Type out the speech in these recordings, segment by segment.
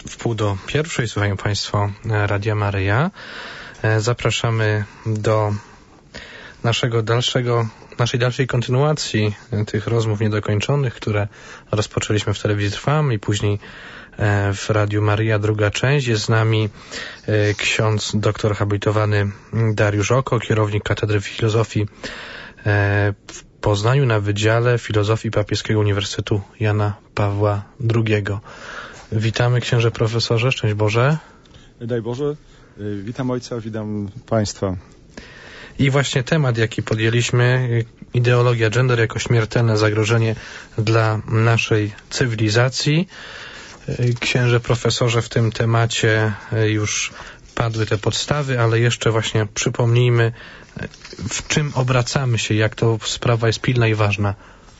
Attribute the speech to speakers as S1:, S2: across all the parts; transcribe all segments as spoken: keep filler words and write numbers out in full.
S1: w pół do pierwszej. Słuchają Państwo Radia Maryja. Zapraszamy do naszego dalszego, naszej dalszej kontynuacji tych rozmów niedokończonych, które rozpoczęliśmy w Telewizji Trwam i później w Radiu Maryja, druga część. Jest z nami ksiądz doktor habilitowany Dariusz Oko, kierownik Katedry Filozofii w Poznaniu na Wydziale Filozofii Papieskiego Uniwersytetu Jana Pawła drugiego. Witamy, księże profesorze, szczęść Boże.
S2: Daj Boże, witam ojca, witam Państwa.
S1: I właśnie temat, jaki podjęliśmy, ideologia gender jako śmiertelne zagrożenie dla naszej cywilizacji. Księże profesorze, w tym temacie już padły te podstawy, ale jeszcze właśnie przypomnijmy, w czym obracamy się, jak to sprawa jest pilna i ważna.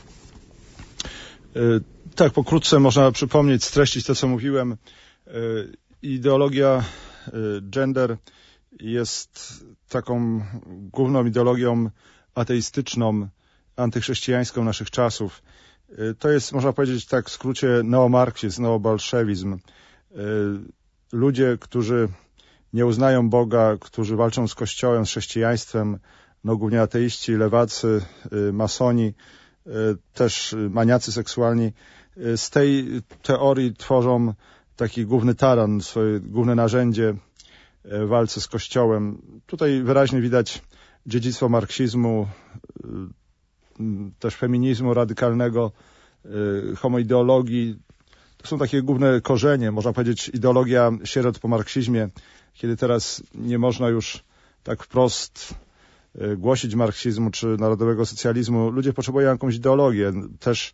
S2: Tak, pokrótce można przypomnieć, streścić to, co mówiłem. Ideologia gender jest taką główną ideologią ateistyczną, antychrześcijańską naszych czasów. To jest, można powiedzieć tak w skrócie, neomarksizm, neobolszewizm. Ludzie, którzy nie uznają Boga, którzy walczą z Kościołem, z chrześcijaństwem, no głównie ateiści, lewacy, masoni, też maniacy seksualni, z tej teorii tworzą taki główny taran, swoje główne narzędzie w walce z Kościołem. Tutaj wyraźnie widać dziedzictwo marksizmu, też feminizmu radykalnego, homoideologii. To są takie główne korzenie, można powiedzieć, ideologia sierot po marksizmie, kiedy teraz nie można już tak wprost głosić marksizmu czy narodowego socjalizmu. Ludzie potrzebują jakąś ideologię. Też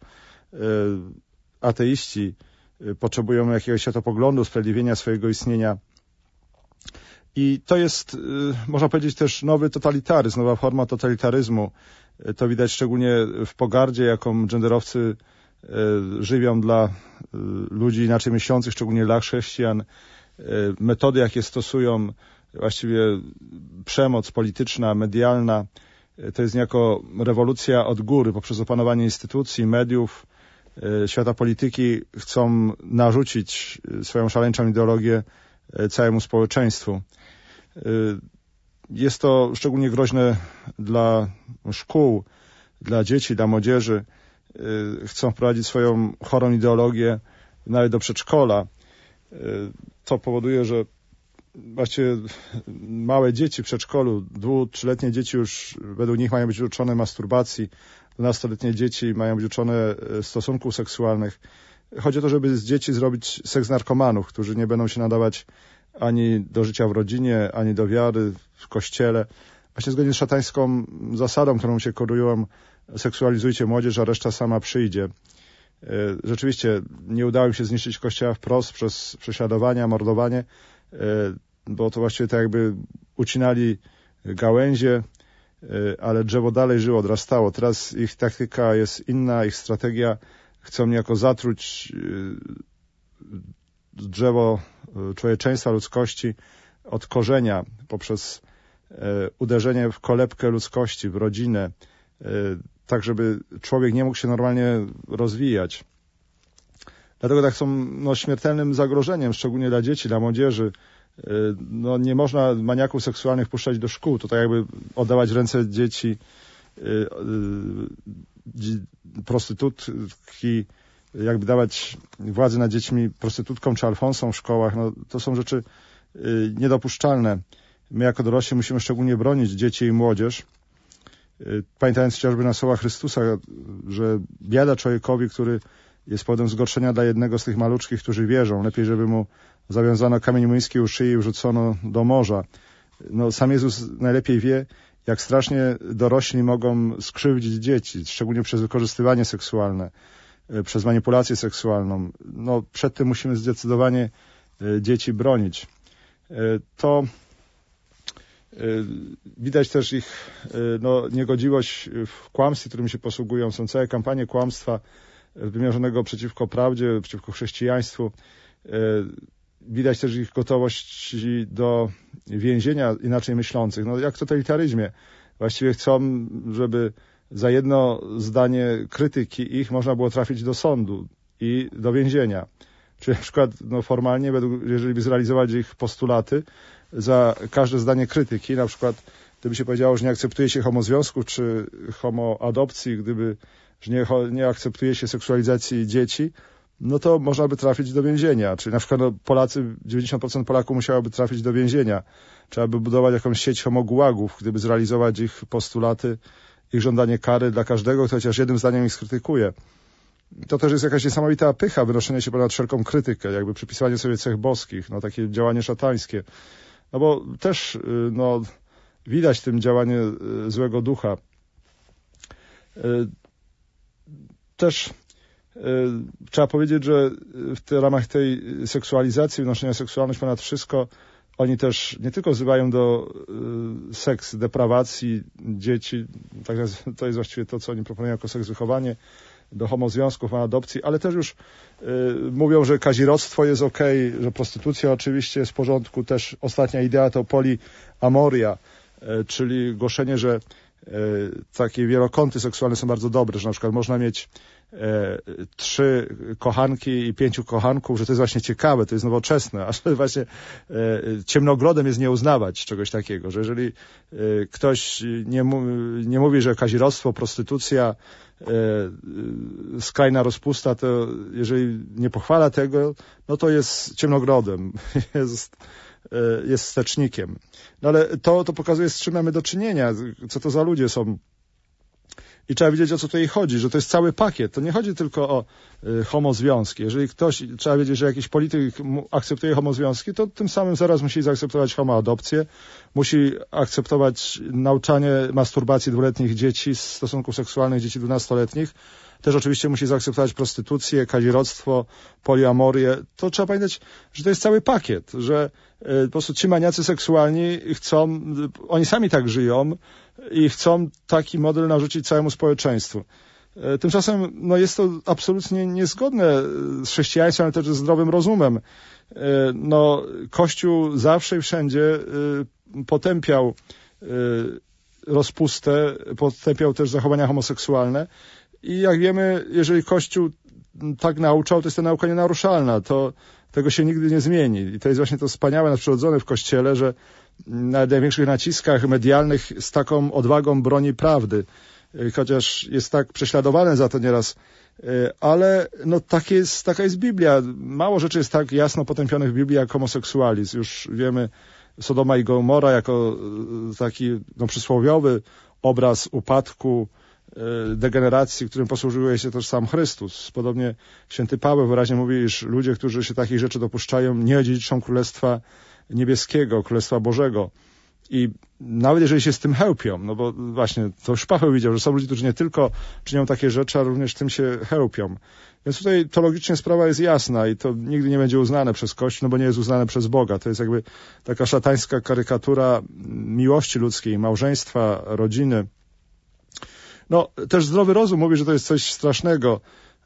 S2: ateiści potrzebują jakiegoś światopoglądu, usprawiedliwienia swojego istnienia. I to jest, można powiedzieć, też nowy totalitaryzm, nowa forma totalitaryzmu. To widać szczególnie w pogardzie, jaką genderowcy żywią dla ludzi inaczej myślących, szczególnie dla chrześcijan. Metody, jakie stosują, właściwie przemoc polityczna, medialna, to jest niejako rewolucja od góry, poprzez opanowanie instytucji, mediów, świata polityki chcą narzucić swoją szaleńczą ideologię całemu społeczeństwu. Jest to szczególnie groźne dla szkół, dla dzieci, dla młodzieży. Chcą wprowadzić swoją chorą ideologię nawet do przedszkola. To powoduje, że właściwie małe dzieci w przedszkolu, dwu-, trzyletnie dzieci już według nich mają być uczone masturbacji, dwunastoletnie dzieci mają być uczone stosunków seksualnych. Chodzi o to, żeby z dzieci zrobić seks narkomanów, którzy nie będą się nadawać ani do życia w rodzinie, ani do wiary w kościele. Właśnie zgodnie z szatańską zasadą, którą się korują, seksualizujcie młodzież, a reszta sama przyjdzie. Rzeczywiście nie udało im się zniszczyć kościoła wprost przez prześladowania, mordowanie, bo to właściwie tak jakby ucinali gałęzie, ale drzewo dalej żyło, odrastało. Teraz ich taktyka jest inna, ich strategia. Chcą niejako zatruć drzewo człowieczeństwa, ludzkości od korzenia poprzez uderzenie w kolebkę ludzkości, w rodzinę, tak żeby człowiek nie mógł się normalnie rozwijać. Dlatego tak są no, śmiertelnym zagrożeniem, szczególnie dla dzieci, dla młodzieży. No, nie można maniaków seksualnych puszczać do szkół. To tak jakby oddawać ręce dzieci prostytutki, jakby dawać władzę nad dziećmi prostytutkom czy alfonsom w szkołach. No, to są rzeczy niedopuszczalne. My jako dorośli musimy szczególnie bronić dzieci i młodzież, pamiętając chociażby na słowa Chrystusa, że biada człowiekowi, który jest powodem zgorszenia dla jednego z tych maluczkich, którzy wierzą. Lepiej, żeby mu zawiązano kamień młyński u szyi i wrzucono do morza. No, sam Jezus najlepiej wie, jak strasznie dorośli mogą skrzywdzić dzieci, szczególnie przez wykorzystywanie seksualne, przez manipulację seksualną. No, przed tym musimy zdecydowanie dzieci bronić. To widać też ich no, niegodziwość w kłamstwie, którym się posługują. Są całe kampanie kłamstwa wymierzonego przeciwko prawdzie, przeciwko chrześcijaństwu. Widać też ich gotowość do więzienia inaczej myślących. No, jak w totalitaryzmie. Właściwie chcą, żeby za jedno zdanie krytyki ich można było trafić do sądu i do więzienia. Czyli na przykład no, formalnie, według, jeżeli by zrealizować ich postulaty, za każde zdanie krytyki, na przykład gdyby się powiedziało, że nie akceptuje się homozwiązków czy homoadopcji, gdyby że nie, nie akceptuje się seksualizacji dzieci, no to można by trafić do więzienia. Czyli na przykład no, Polacy, dziewięćdziesiąt procent Polaków musiałoby trafić do więzienia. Trzeba by budować jakąś sieć homogułagów, gdyby zrealizować ich postulaty, ich żądanie kary dla każdego, kto chociaż jednym zdaniem ich skrytykuje. To też jest jakaś niesamowita pycha, wynoszenie się ponad wszelką krytykę, jakby przypisywanie sobie cech boskich, no takie działanie szatańskie. No bo też no, widać w tym działanie złego ducha. Też trzeba powiedzieć, że w te, ramach tej seksualizacji, wnoszenia seksualność ponad wszystko, oni też nie tylko wzywają do y, seks deprawacji dzieci, tak jest, to jest właściwie to, co oni proponują jako seks wychowanie, do homozwiązków, adopcji, ale też już y, mówią, że kazirodztwo jest okej, że prostytucja oczywiście jest w porządku. Też ostatnia idea to poliamoria, y, czyli głoszenie, że y, takie wielokąty seksualne są bardzo dobre, że na przykład można mieć E, trzy kochanki i pięciu kochanków, że to jest właśnie ciekawe, to jest nowoczesne, a że właśnie e, ciemnogrodem jest nie uznawać czegoś takiego, że jeżeli e, ktoś nie, mu, nie mówi, że kazirodztwo, prostytucja, e, skrajna rozpusta, to jeżeli nie pochwala tego, no to jest ciemnogrodem, jest, e, jest wstecznikiem. No ale to, to pokazuje, z czym mamy do czynienia, co to za ludzie są. I trzeba wiedzieć, o co tutaj chodzi, że to jest cały pakiet. To nie chodzi tylko o y, homozwiązki. Jeżeli ktoś, trzeba wiedzieć, że jakiś polityk akceptuje homozwiązki, to tym samym zaraz musi zaakceptować homoadopcję, musi akceptować nauczanie masturbacji dwuletnich dzieci, stosunków seksualnych dzieci dwunastoletnich. Też oczywiście musi zaakceptować prostytucję, kazirodztwo, poliamorię. To trzeba pamiętać, że to jest cały pakiet, że y, po prostu ci maniacy seksualni chcą, y, oni sami tak żyją, i chcą taki model narzucić całemu społeczeństwu. Tymczasem no jest to absolutnie niezgodne z chrześcijaństwem, ale też ze zdrowym rozumem. No, Kościół zawsze i wszędzie potępiał rozpustę, potępiał też zachowania homoseksualne i jak wiemy, jeżeli Kościół tak nauczał, to jest to nauka nienaruszalna, to tego się nigdy nie zmieni. I to jest właśnie to wspaniałe, nadprzyrodzone w Kościele, że na największych naciskach medialnych z taką odwagą broni prawdy, chociaż jest tak prześladowany za to nieraz, ale no tak jest, taka jest Biblia. Mało rzeczy jest tak jasno potępionych w Biblii jak homoseksualizm. Już wiemy Sodoma i Gomora jako taki no, przysłowiowy obraz upadku, degeneracji, którym posłużył się też sam Chrystus. Podobnie święty Paweł wyraźnie mówi, iż ludzie, którzy się takich rzeczy dopuszczają, nie odziedziczą Królestwa Niebieskiego, Królestwa Bożego. I nawet jeżeli się z tym chełpią, no bo właśnie to już Paweł widział, że są ludzie, którzy nie tylko czynią takie rzeczy, ale również tym się chełpią. Więc tutaj teologicznie sprawa jest jasna i to nigdy nie będzie uznane przez Kościół, no bo nie jest uznane przez Boga. To jest jakby taka szatańska karykatura miłości ludzkiej, małżeństwa, rodziny. No, też zdrowy rozum mówi, że to jest coś strasznego.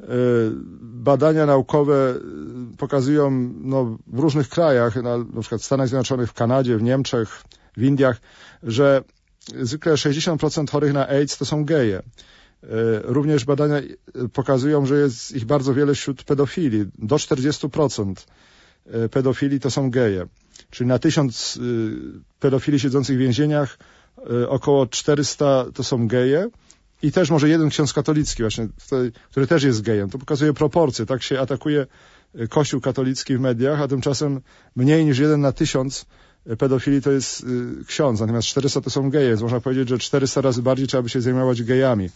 S2: Badania naukowe pokazują no, w różnych krajach, na, na przykład w Stanach Zjednoczonych, w Kanadzie, w Niemczech, w Indiach, że zwykle sześćdziesiąt procent chorych na AIDS to są geje. Również badania pokazują, że jest ich bardzo wiele wśród pedofili. Do czterdzieści procent pedofili to są geje. Czyli na tysiąc pedofili siedzących w więzieniach około czterysta to są geje. I też może jeden ksiądz katolicki właśnie, który też jest gejem. To pokazuje proporcje. Tak się atakuje Kościół katolicki w mediach, a tymczasem mniej niż jeden na tysiąc pedofili to jest ksiądz, natomiast czterysta to są geje, więc można powiedzieć, że czterysta razy bardziej trzeba by się zajmować gejami.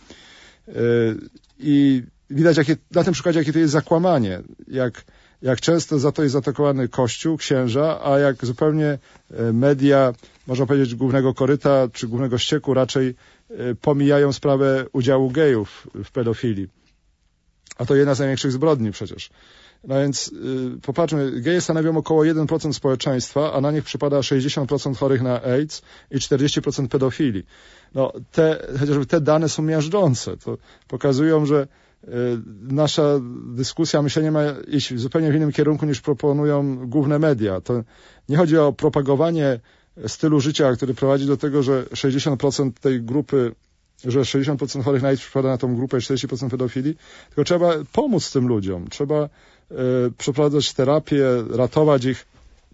S2: I widać jakie, na tym przykładzie, jakie to jest zakłamanie. Jak, jak często za to jest zaatakowany Kościół, księża, a jak zupełnie media, można powiedzieć, głównego koryta czy głównego ścieku raczej pomijają sprawę udziału gejów w pedofilii. A to jedna z największych zbrodni przecież. No więc yy, popatrzmy, geje stanowią około jeden procent społeczeństwa, a na nich przypada sześćdziesiąt procent chorych na AIDS i czterdzieści procent pedofili. No te, chociażby te dane są miażdżące. To pokazują, że yy, nasza dyskusja, myślenie ma iść zupełnie w innym kierunku niż proponują główne media. To nie chodzi o propagowanie stylu życia, który prowadzi do tego, że sześćdziesiąt procent tej grupy, że sześćdziesiąt procent chorych na AIDS przypada na tą grupę i czterdzieści procent pedofili, tylko trzeba pomóc tym ludziom. Trzeba przeprowadzać terapię, ratować ich,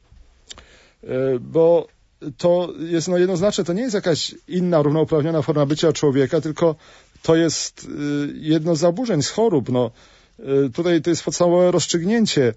S2: bo to jest no jednoznaczne, to nie jest jakaś inna równouprawniona forma bycia człowieka, tylko to jest jedno z zaburzeń, z chorób. No, tutaj to jest podstawowe rozstrzygnięcie.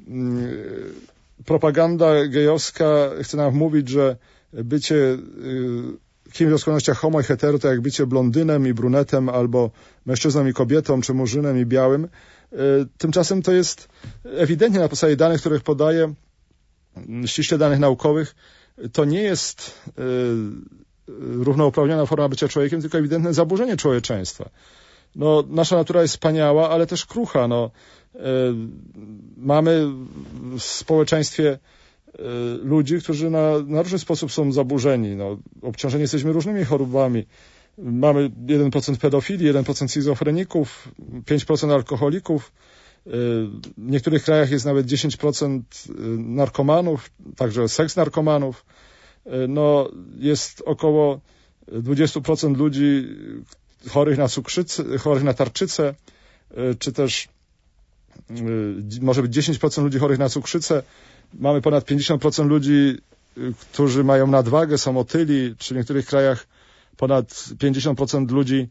S2: Propaganda gejowska chce nam mówić, że bycie kimś o skłonnościach homo i hetero to jak bycie blondynem i brunetem, albo mężczyzną i kobietą, czy murzynem i białym. Tymczasem to jest ewidentnie na podstawie danych, których podaję, ściśle danych naukowych, to nie jest równouprawniona forma bycia człowiekiem, tylko ewidentne zaburzenie człowieczeństwa. No, nasza natura jest wspaniała, ale też krucha. No, y, mamy w społeczeństwie y, ludzi, którzy na, na różny sposób są zaburzeni. No, obciążeni jesteśmy różnymi chorobami. Mamy jeden procent pedofilii, jeden procent schizofreników, pięć procent alkoholików. Y, w niektórych krajach jest nawet dziesięć procent narkomanów, także seks narkomanów. Y, no, jest około dwadzieścia procent ludzi chorych na cukrzycę, chorych na tarczycę, czy też może być dziesięć procent ludzi chorych na cukrzycę. Mamy ponad pięćdziesiąt procent ludzi, którzy mają nadwagę, są otyli, czy w niektórych krajach ponad pięćdziesiąt procent ludzi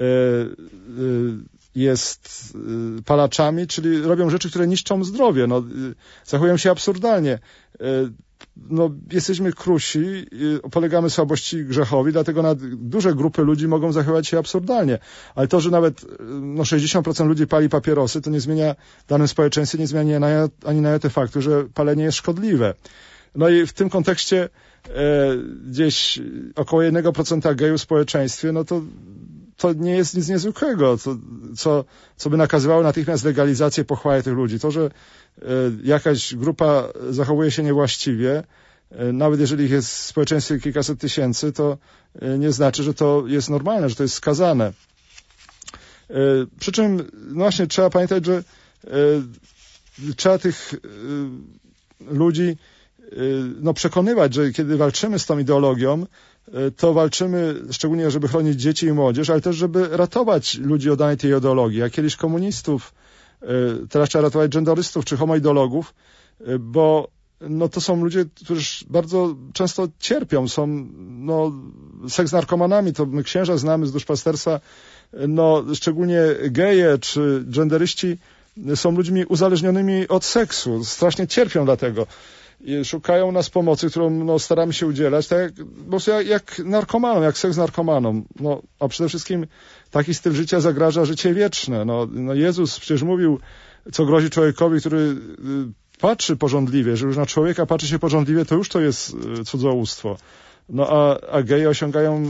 S2: jest palaczami, czyli robią rzeczy, które niszczą zdrowie. No, zachowują się absurdalnie. No, jesteśmy krusi, polegamy słabości grzechowi, dlatego na duże grupy ludzi mogą zachowywać się absurdalnie. Ale to, że nawet no, sześćdziesiąt procent ludzi pali papierosy, to nie zmienia w danym społeczeństwie, nie zmienia ani na jotę faktu, że palenie jest szkodliwe. No i w tym kontekście e, gdzieś około jednego procenta gejów w społeczeństwie, no to to nie jest nic niezwykłego, co, co, co by nakazywało natychmiast legalizację pochwały tych ludzi. To, że e, jakaś grupa zachowuje się niewłaściwie, e, nawet jeżeli ich jest w społeczeństwie kilkaset tysięcy, to e, nie znaczy, że to jest normalne, że to jest skazane. E, przy czym no właśnie trzeba pamiętać, że e, trzeba tych e, ludzi e, no, przekonywać, że kiedy walczymy z tą ideologią, to walczymy szczególnie, żeby chronić dzieci i młodzież, ale też, żeby ratować ludzi oddanej tej ideologii. Jak kiedyś komunistów, teraz trzeba ratować genderystów czy homoidologów, bo no, to są ludzie, którzy bardzo często cierpią, są no, seks narkomanami, to my księża znamy z duszpasterstwa, no, szczególnie geje czy genderyści są ludźmi uzależnionymi od seksu, strasznie cierpią dlatego. I szukają nas pomocy, którą no, staramy się udzielać, tak jak, po prostu jak, jak narkomanom, jak seks narkomanom. No, a przede wszystkim taki styl życia zagraża życie wieczne. No, no Jezus przecież mówił, co grozi człowiekowi, który y, patrzy pożądliwie, że już na człowieka patrzy się pożądliwie, to już to jest y, cudzołóstwo. No a, a geje osiągają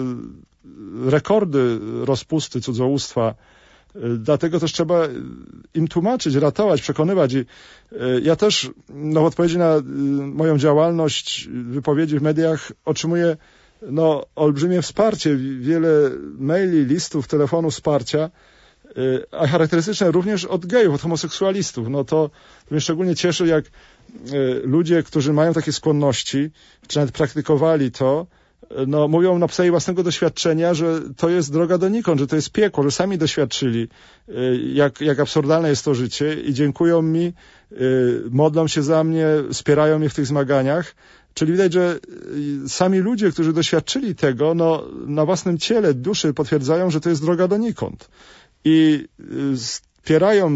S2: y, rekordy rozpusty, cudzołóstwa. Dlatego też trzeba im tłumaczyć, ratować, przekonywać. I ja też no, w odpowiedzi na moją działalność, wypowiedzi w mediach otrzymuję no, olbrzymie wsparcie, wiele maili, listów, telefonów wsparcia, a charakterystyczne również od gejów, od homoseksualistów. No to mnie szczególnie cieszy, jak ludzie, którzy mają takie skłonności, czy nawet praktykowali to, no, mówią na podstawie własnego doświadczenia, że to jest droga donikąd, że to jest piekło, że sami doświadczyli, jak, jak absurdalne jest to życie i dziękują mi, modlą się za mnie, wspierają mnie w tych zmaganiach. Czyli widać, że sami ludzie, którzy doświadczyli tego, no, na własnym ciele, duszy potwierdzają, że to jest droga donikąd. I wspierają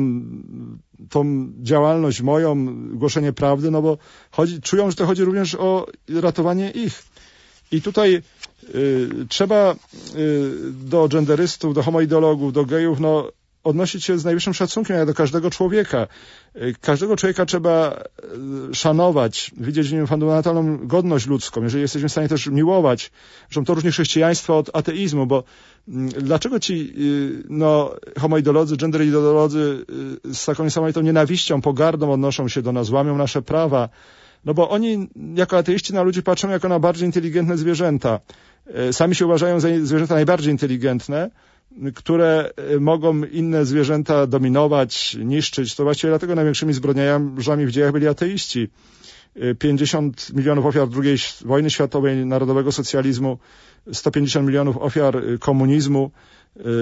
S2: tą działalność moją, głoszenie prawdy, no bo chodzi, czują, że to chodzi również o ratowanie ich. I tutaj y, trzeba y, do genderystów, do homoidologów, do gejów no, odnosić się z najwyższym szacunkiem jak do każdego człowieka. Y, każdego człowieka trzeba y, szanować, widzieć w nim fundamentalną godność ludzką, jeżeli jesteśmy w stanie też miłować. Zresztą to różni chrześcijaństwo od ateizmu, bo y, dlaczego ci y, no, homoidolodzy, genderidolodzy y, z taką niesamowitą nienawiścią, pogardą odnoszą się do nas, łamią nasze prawa? No bo oni jako ateiści na ludzi patrzą jako na bardziej inteligentne zwierzęta. Sami się uważają za zwierzęta najbardziej inteligentne, które mogą inne zwierzęta dominować, niszczyć. To właściwie dlatego największymi zbrodniarzami w dziejach byli ateiści. pięćdziesiąt milionów ofiar drugiej wojny światowej, narodowego socjalizmu, sto pięćdziesiąt milionów ofiar komunizmu.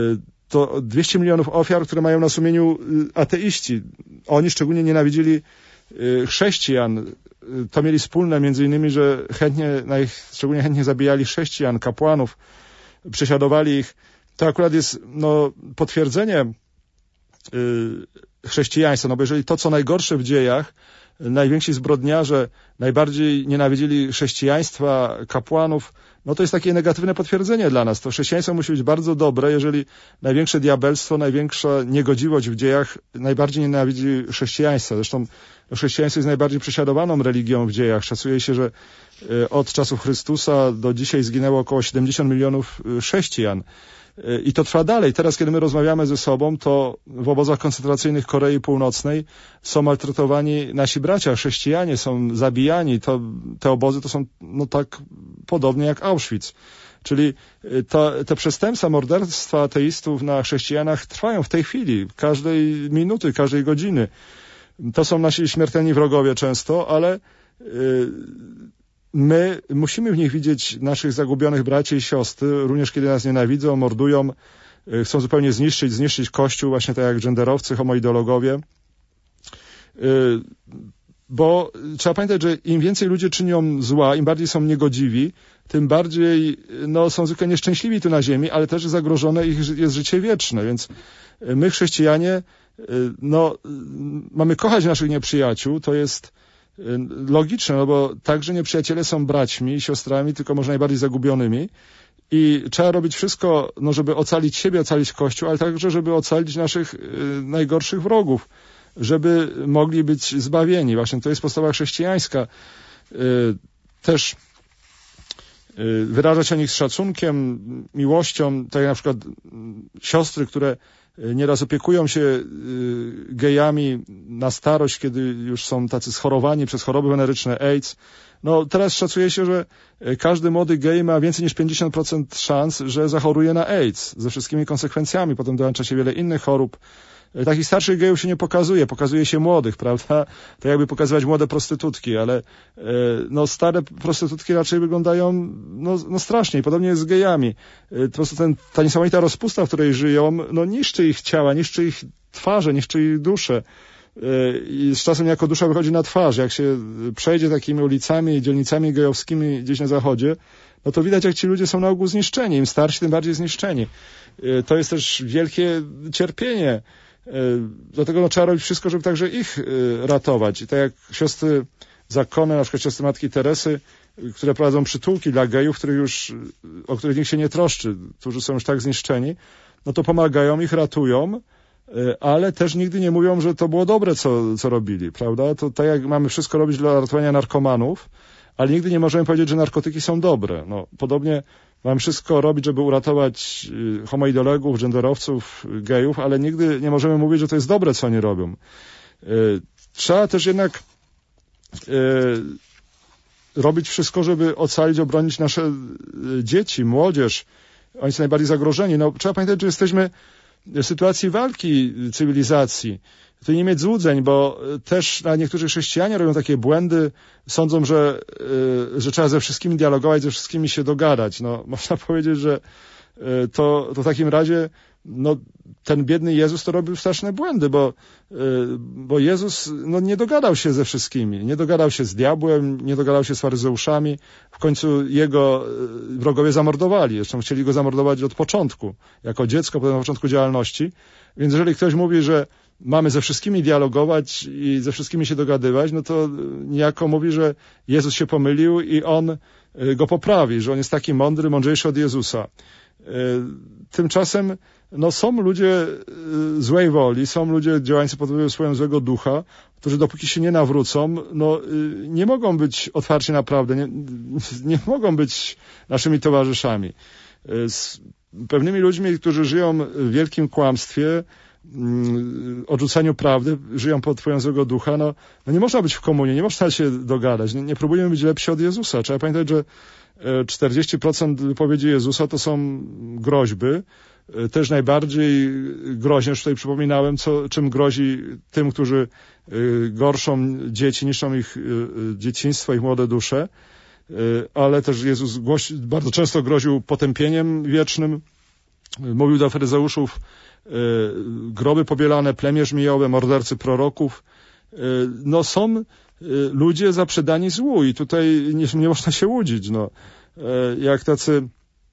S2: to dwieście milionów ofiar, które mają na sumieniu ateiści. Oni szczególnie nienawidzili chrześcijan. To mieli wspólne między innymi, że chętnie, szczególnie chętnie zabijali chrześcijan, kapłanów, prześladowali ich. To akurat jest no, potwierdzenie chrześcijaństwa, no bo jeżeli to, co najgorsze w dziejach, najwięksi zbrodniarze najbardziej nienawidzili chrześcijaństwa, kapłanów, no to jest takie negatywne potwierdzenie dla nas. To chrześcijaństwo musi być bardzo dobre, jeżeli największe diabelstwo, największa niegodziwość w dziejach najbardziej nienawidzi chrześcijaństwa. Zresztą chrześcijaństwo jest najbardziej prześladowaną religią w dziejach. Szacuje się, że od czasów Chrystusa do dzisiaj zginęło około siedemdziesiąt milionów chrześcijan. I to trwa dalej. Teraz, kiedy my rozmawiamy ze sobą, to w obozach koncentracyjnych Korei Północnej są maltretowani nasi bracia, chrześcijanie, są zabijani. To, te obozy to są no tak podobnie jak Auschwitz. Czyli to, te przestępstwa, morderstwa ateistów na chrześcijanach trwają w tej chwili, każdej minuty, każdej godziny. To są nasi śmiertelni wrogowie często, ale yy, my musimy w nich widzieć naszych zagubionych braci i siostry, również kiedy nas nienawidzą, mordują, chcą zupełnie zniszczyć, zniszczyć Kościół, właśnie tak jak genderowcy, homoideologowie. Bo trzeba pamiętać, że im więcej ludzie czynią zła, im bardziej są niegodziwi, tym bardziej no, są zwykle nieszczęśliwi tu na ziemi, ale też zagrożone ich jest życie wieczne. Więc my, chrześcijanie, no, mamy kochać naszych nieprzyjaciół, to jest logiczne, no bo także nieprzyjaciele są braćmi i siostrami, tylko może najbardziej zagubionymi i trzeba robić wszystko, no, żeby ocalić siebie, ocalić Kościół, ale także, żeby ocalić naszych y, najgorszych wrogów, żeby mogli być zbawieni. Właśnie to jest postawa chrześcijańska. Y, też y, wyrażać o nich z szacunkiem, miłością, tak jak na przykład y, siostry, które nieraz opiekują się gejami na starość, kiedy już są tacy schorowani przez choroby weneryczne, AIDS. No teraz szacuje się, że każdy młody gej ma więcej niż pięćdziesiąt procent szans, że zachoruje na AIDS ze wszystkimi konsekwencjami. Potem dołącza się wiele innych chorób. Takich starszych gejów się nie pokazuje, pokazuje się młodych, prawda? To jakby pokazywać młode prostytutki, ale no stare prostytutki raczej wyglądają no, no strasznie i podobnie jest z gejami. Po prostu ten, ta niesamowita rozpusta, w której żyją, no niszczy ich ciała, niszczy ich twarze, niszczy ich dusze. I z czasem jako dusza wychodzi na twarz. Jak się przejdzie takimi ulicami, dzielnicami gejowskimi gdzieś na zachodzie, no to widać, jak ci ludzie są na ogół zniszczeni. Im starsi, tym bardziej zniszczeni. To jest też wielkie cierpienie. Dlatego no, trzeba robić wszystko, żeby także ich ratować. I tak jak siostry zakonne, na przykład siostry Matki Teresy, które prowadzą przytułki dla gejów, których już, o których nikt się nie troszczy, którzy są już tak zniszczeni, no to pomagają ich, ratują, ale też nigdy nie mówią, że to było dobre, co, co robili, prawda? To tak jak mamy wszystko robić dla ratowania narkomanów, ale nigdy nie możemy powiedzieć, że narkotyki są dobre. No, podobnie mamy wszystko robić, żeby uratować homoideologów, genderowców, gejów, ale nigdy nie możemy mówić, że to jest dobre, co oni robią. Trzeba też jednak robić wszystko, żeby ocalić, obronić nasze dzieci, młodzież. Oni są najbardziej zagrożeni. No, trzeba pamiętać, że jesteśmy w sytuacji walki cywilizacji. Tu nie mieć złudzeń, bo też niektórzy chrześcijanie robią takie błędy, sądzą, że, że trzeba ze wszystkimi dialogować, ze wszystkimi się dogadać. No, można powiedzieć, że to, to w takim razie no, ten biedny Jezus to robił straszne błędy, bo, bo Jezus no, nie dogadał się ze wszystkimi. Nie dogadał się z diabłem, nie dogadał się z faryzeuszami. W końcu jego wrogowie zamordowali. Zresztą chcieli go zamordować od początku, jako dziecko, potem na początku działalności. Więc jeżeli ktoś mówi, że mamy ze wszystkimi dialogować i ze wszystkimi się dogadywać, no to niejako mówi, że Jezus się pomylił i on go poprawi, że on jest taki mądry, mądrzejszy od Jezusa. Tymczasem no, są ludzie złej woli, są ludzie działający pod wpływem złego ducha, którzy dopóki się nie nawrócą, no, nie mogą być otwarci naprawdę, nie, nie mogą być naszymi towarzyszami. Z pewnymi ludźmi, którzy żyją w wielkim kłamstwie, odrzucaniu prawdy, żyją pod wpływem złego ducha, no, no nie można być w komunie, nie można się dogadać, nie, nie próbujemy być lepsi od Jezusa. Trzeba pamiętać, że czterdzieści procent wypowiedzi Jezusa to są groźby. Też najbardziej groźne, już tutaj przypominałem, co, czym grozi tym, którzy gorszą dzieci, niszczą ich dzieciństwo, ich młode dusze. Ale też Jezus głosi, bardzo często groził potępieniem wiecznym. Mówił do faryzeuszów, groby pobielane, plemię żmijowe, mordercy proroków. No są ludzie zaprzedani złu i tutaj nie, nie można się łudzić. No. Jak tacy,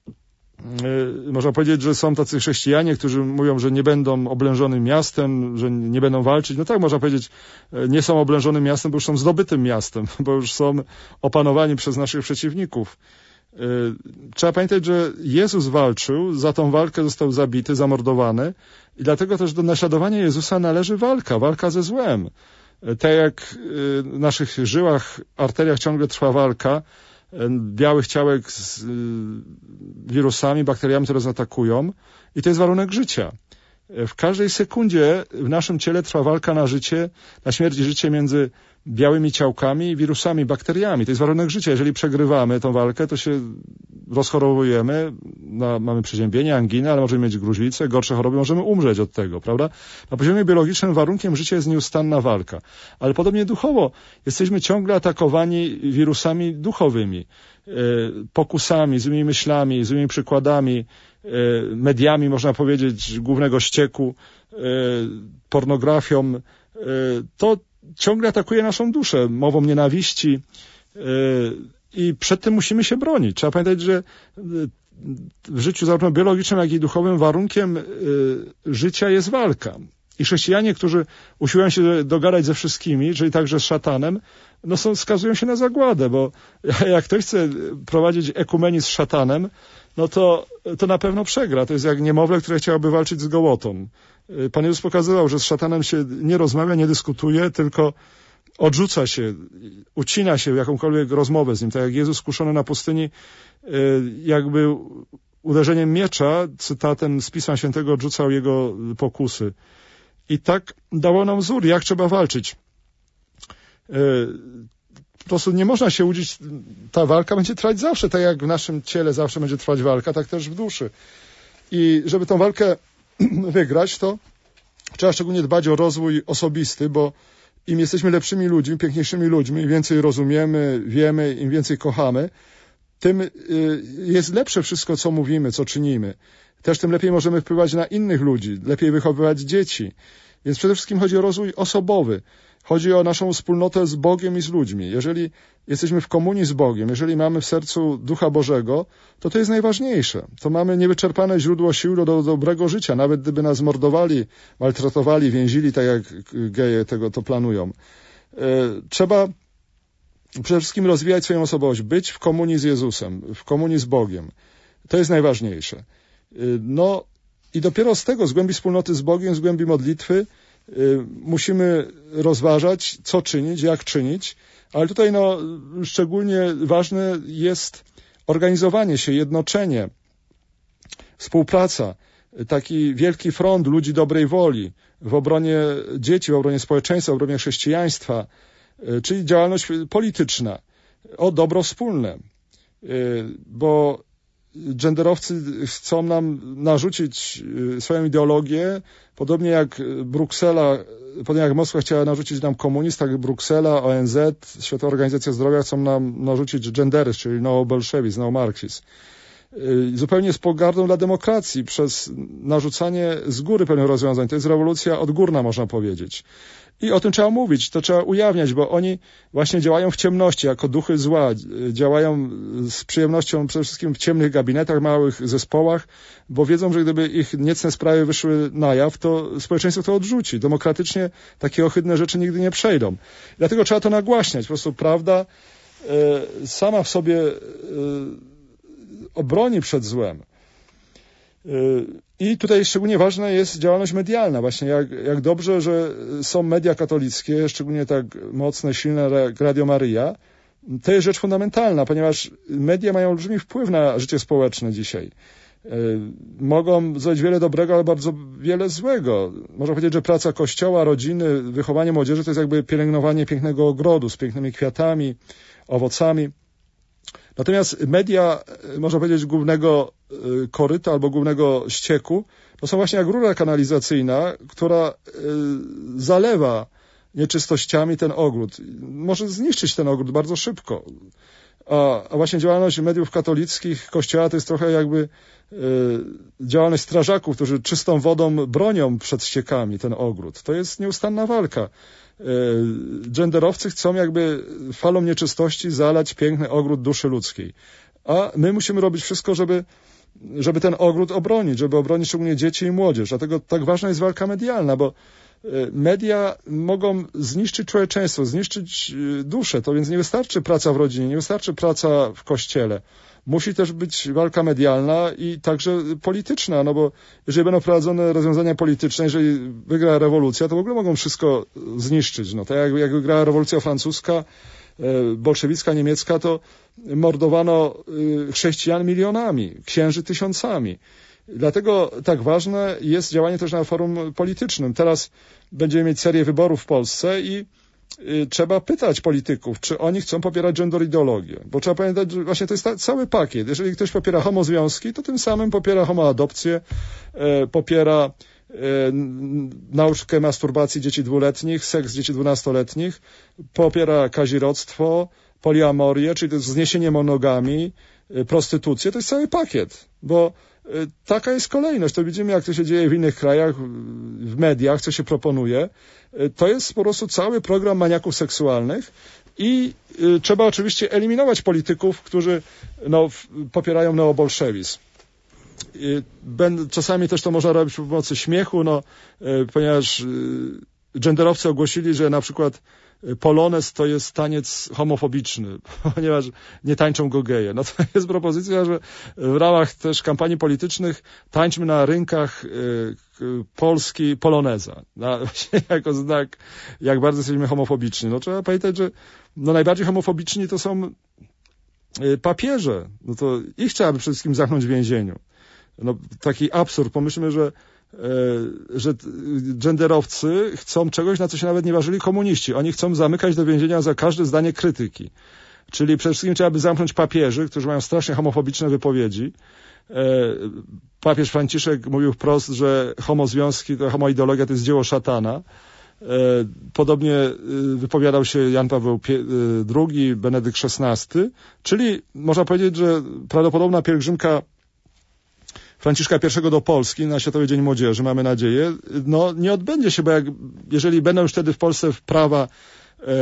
S2: można powiedzieć, że są tacy chrześcijanie, którzy mówią, że nie będą oblężonym miastem, że nie będą walczyć. No tak, można powiedzieć, nie są oblężonym miastem, bo już są zdobytym miastem, bo już są opanowani przez naszych przeciwników. Trzeba pamiętać, że Jezus walczył, za tą walkę został zabity, zamordowany i dlatego też do naśladowania Jezusa należy walka, walka ze złem. Tak jak w naszych żyłach, arteriach ciągle trwa walka, białych ciałek z wirusami, bakteriami, które nas atakują i to jest warunek życia. W każdej sekundzie w naszym ciele trwa walka na życie, na śmierć i życie między białymi ciałkami, wirusami, bakteriami. To jest warunek życia. Jeżeli przegrywamy tą walkę, to się rozchorowujemy, no, mamy przeziębienie, anginę, ale możemy mieć gruźlicę, gorsze choroby, możemy umrzeć od tego, prawda? Na poziomie biologicznym warunkiem życia jest nieustanna walka. Ale podobnie duchowo jesteśmy ciągle atakowani wirusami duchowymi, e, pokusami, złymi myślami, złymi przykładami, e, mediami, można powiedzieć, głównego ścieku, e, pornografią. E, to ciągle atakuje naszą duszę, mową nienawiści yy, i przed tym musimy się bronić. Trzeba pamiętać, że w życiu zarówno biologicznym, jak i duchowym warunkiem yy, życia jest walka. I chrześcijanie, którzy usiłują się dogadać ze wszystkimi, czyli także z szatanem, no są, skazują się na zagładę, bo jak ktoś chce prowadzić ekumenizm z szatanem, no to, to na pewno przegra. To jest jak niemowlę, które chciałoby walczyć z gołotą. Pan Jezus pokazywał, że z szatanem się nie rozmawia, nie dyskutuje, tylko odrzuca się, ucina się w jakąkolwiek rozmowę z nim. Tak jak Jezus skuszony na pustyni, jakby uderzeniem miecza, cytatem z Pisma Świętego, odrzucał jego pokusy. I tak dało nam wzór, jak trzeba walczyć. Po prostu nie można się łudzić, ta walka będzie trwać zawsze, tak jak w naszym ciele zawsze będzie trwać walka, tak też w duszy. I żeby tą walkę wygrać, to trzeba szczególnie dbać o rozwój osobisty, bo im jesteśmy lepszymi ludźmi, piękniejszymi ludźmi, im więcej rozumiemy, wiemy, im więcej kochamy, tym jest lepsze wszystko, co mówimy, co czynimy. Też tym lepiej możemy wpływać na innych ludzi, lepiej wychowywać dzieci. Więc przede wszystkim chodzi o rozwój osobowy. Chodzi o naszą wspólnotę z Bogiem i z ludźmi. Jeżeli jesteśmy w komunii z Bogiem, jeżeli mamy w sercu Ducha Bożego, to to jest najważniejsze. To mamy niewyczerpane źródło sił do, do dobrego życia. Nawet gdyby nas mordowali, maltretowali, więzili, tak jak geje tego to planują. E, trzeba przede wszystkim rozwijać swoją osobowość, być w komunii z Jezusem, w komunii z Bogiem. To jest najważniejsze. E, no i dopiero z tego, z głębi wspólnoty z Bogiem, z głębi modlitwy, musimy rozważać, co czynić, jak czynić, ale tutaj no, szczególnie ważne jest organizowanie się, jednoczenie, współpraca, taki wielki front ludzi dobrej woli w obronie dzieci, w obronie społeczeństwa, w obronie chrześcijaństwa, czyli działalność polityczna o dobro wspólne, bo genderowcy chcą nam narzucić swoją ideologię, podobnie jak Bruksela, podobnie jak Moskwa chciała narzucić nam komunizm, tak Bruksela, O N Z, Światowa Organizacja Zdrowia chcą nam narzucić genderyzm, czyli neobolszewizm, neomarksizm. Zupełnie z pogardą dla demokracji, przez narzucanie z góry pewnych rozwiązań. To jest rewolucja odgórna, można powiedzieć. I o tym trzeba mówić, to trzeba ujawniać, bo oni właśnie działają w ciemności, jako duchy zła, działają z przyjemnością przede wszystkim w ciemnych gabinetach, małych zespołach, bo wiedzą, że gdyby ich niecne sprawy wyszły na jaw, to społeczeństwo to odrzuci. Demokratycznie takie ohydne rzeczy nigdy nie przejdą. Dlatego trzeba to nagłaśniać. Po prostu prawda y, sama w sobie y, obroni przed złem. I tutaj szczególnie ważna jest działalność medialna. Właśnie jak, jak dobrze, że są media katolickie, szczególnie tak mocne, silne jak Radio Maryja. To jest rzecz fundamentalna, ponieważ media mają olbrzymi wpływ na życie społeczne dzisiaj. Mogą zrobić wiele dobrego, ale bardzo wiele złego. Można powiedzieć, że praca kościoła, rodziny, wychowanie młodzieży to jest jakby pielęgnowanie pięknego ogrodu z pięknymi kwiatami, owocami. Natomiast media, można powiedzieć, głównego koryta albo głównego ścieku, to są właśnie jak rura kanalizacyjna, która zalewa nieczystościami ten ogród. Może zniszczyć ten ogród bardzo szybko. A, a właśnie działalność mediów katolickich, Kościoła to jest trochę jakby y, działalność strażaków, którzy czystą wodą bronią przed ściekami ten ogród. To jest nieustanna walka. Y, genderowcy chcą jakby falą nieczystości zalać piękny ogród duszy ludzkiej. A my musimy robić wszystko, żeby żeby ten ogród obronić, żeby obronić szczególnie dzieci i młodzież. Dlatego tak ważna jest walka medialna, bo media mogą zniszczyć człowieczeństwo, zniszczyć duszę. To więc nie wystarczy praca w rodzinie, nie wystarczy praca w kościele. Musi też być walka medialna i także polityczna, no bo jeżeli będą prowadzone rozwiązania polityczne, jeżeli wygra rewolucja, to w ogóle mogą wszystko zniszczyć. No, tak jak, jak wygrała rewolucja francuska, bolszewicka, niemiecka, to mordowano chrześcijan milionami, księży tysiącami. Dlatego tak ważne jest działanie też na forum politycznym. Teraz będziemy mieć serię wyborów w Polsce i trzeba pytać polityków, czy oni chcą popierać gender ideologię. Bo trzeba pamiętać, że właśnie to jest cały pakiet. Jeżeli ktoś popiera homozwiązki, to tym samym popiera homoadopcję, popiera nauczkę masturbacji dzieci dwuletnich, seks dzieci dwunastoletnich, popiera kazirodztwo, poliamorię, czyli to jest zniesienie monogami, prostytucję. To jest cały pakiet, bo taka jest kolejność. To widzimy, jak to się dzieje w innych krajach, w mediach, co się proponuje. To jest po prostu cały program maniaków seksualnych i y, trzeba oczywiście eliminować polityków, którzy no, w, popierają neobolszewizm. Y, ben, czasami też to można robić przy pomocy śmiechu, no, y, ponieważ y, genderowcy ogłosili, że na przykład polonez to jest taniec homofobiczny, ponieważ nie tańczą go geje. No to jest propozycja, że w ramach też kampanii politycznych tańczmy na rynkach y, y, Polski poloneza. Na, właśnie jako znak, jak bardzo jesteśmy homofobiczni. No trzeba pamiętać, że no najbardziej homofobiczni to są y, papieże. No to ich trzeba by przede wszystkim zamknąć w więzieniu. No taki absurd. Pomyślmy, że że genderowcy chcą czegoś, na co się nawet nie ważyli komuniści. Oni chcą zamykać do więzienia za każde zdanie krytyki. Czyli przede wszystkim trzeba by zamknąć papieży, którzy mają strasznie homofobiczne wypowiedzi. Papież Franciszek mówił wprost, że homozwiązki, to homoideologia to jest dzieło szatana. Podobnie wypowiadał się Jan Paweł drugi, Benedykt szesnasty. Czyli można powiedzieć, że prawdopodobna pielgrzymka Franciszka I do Polski na Światowy Dzień Młodzieży, mamy nadzieję, no nie odbędzie się, bo jak, jeżeli będą już wtedy w Polsce prawa e, e,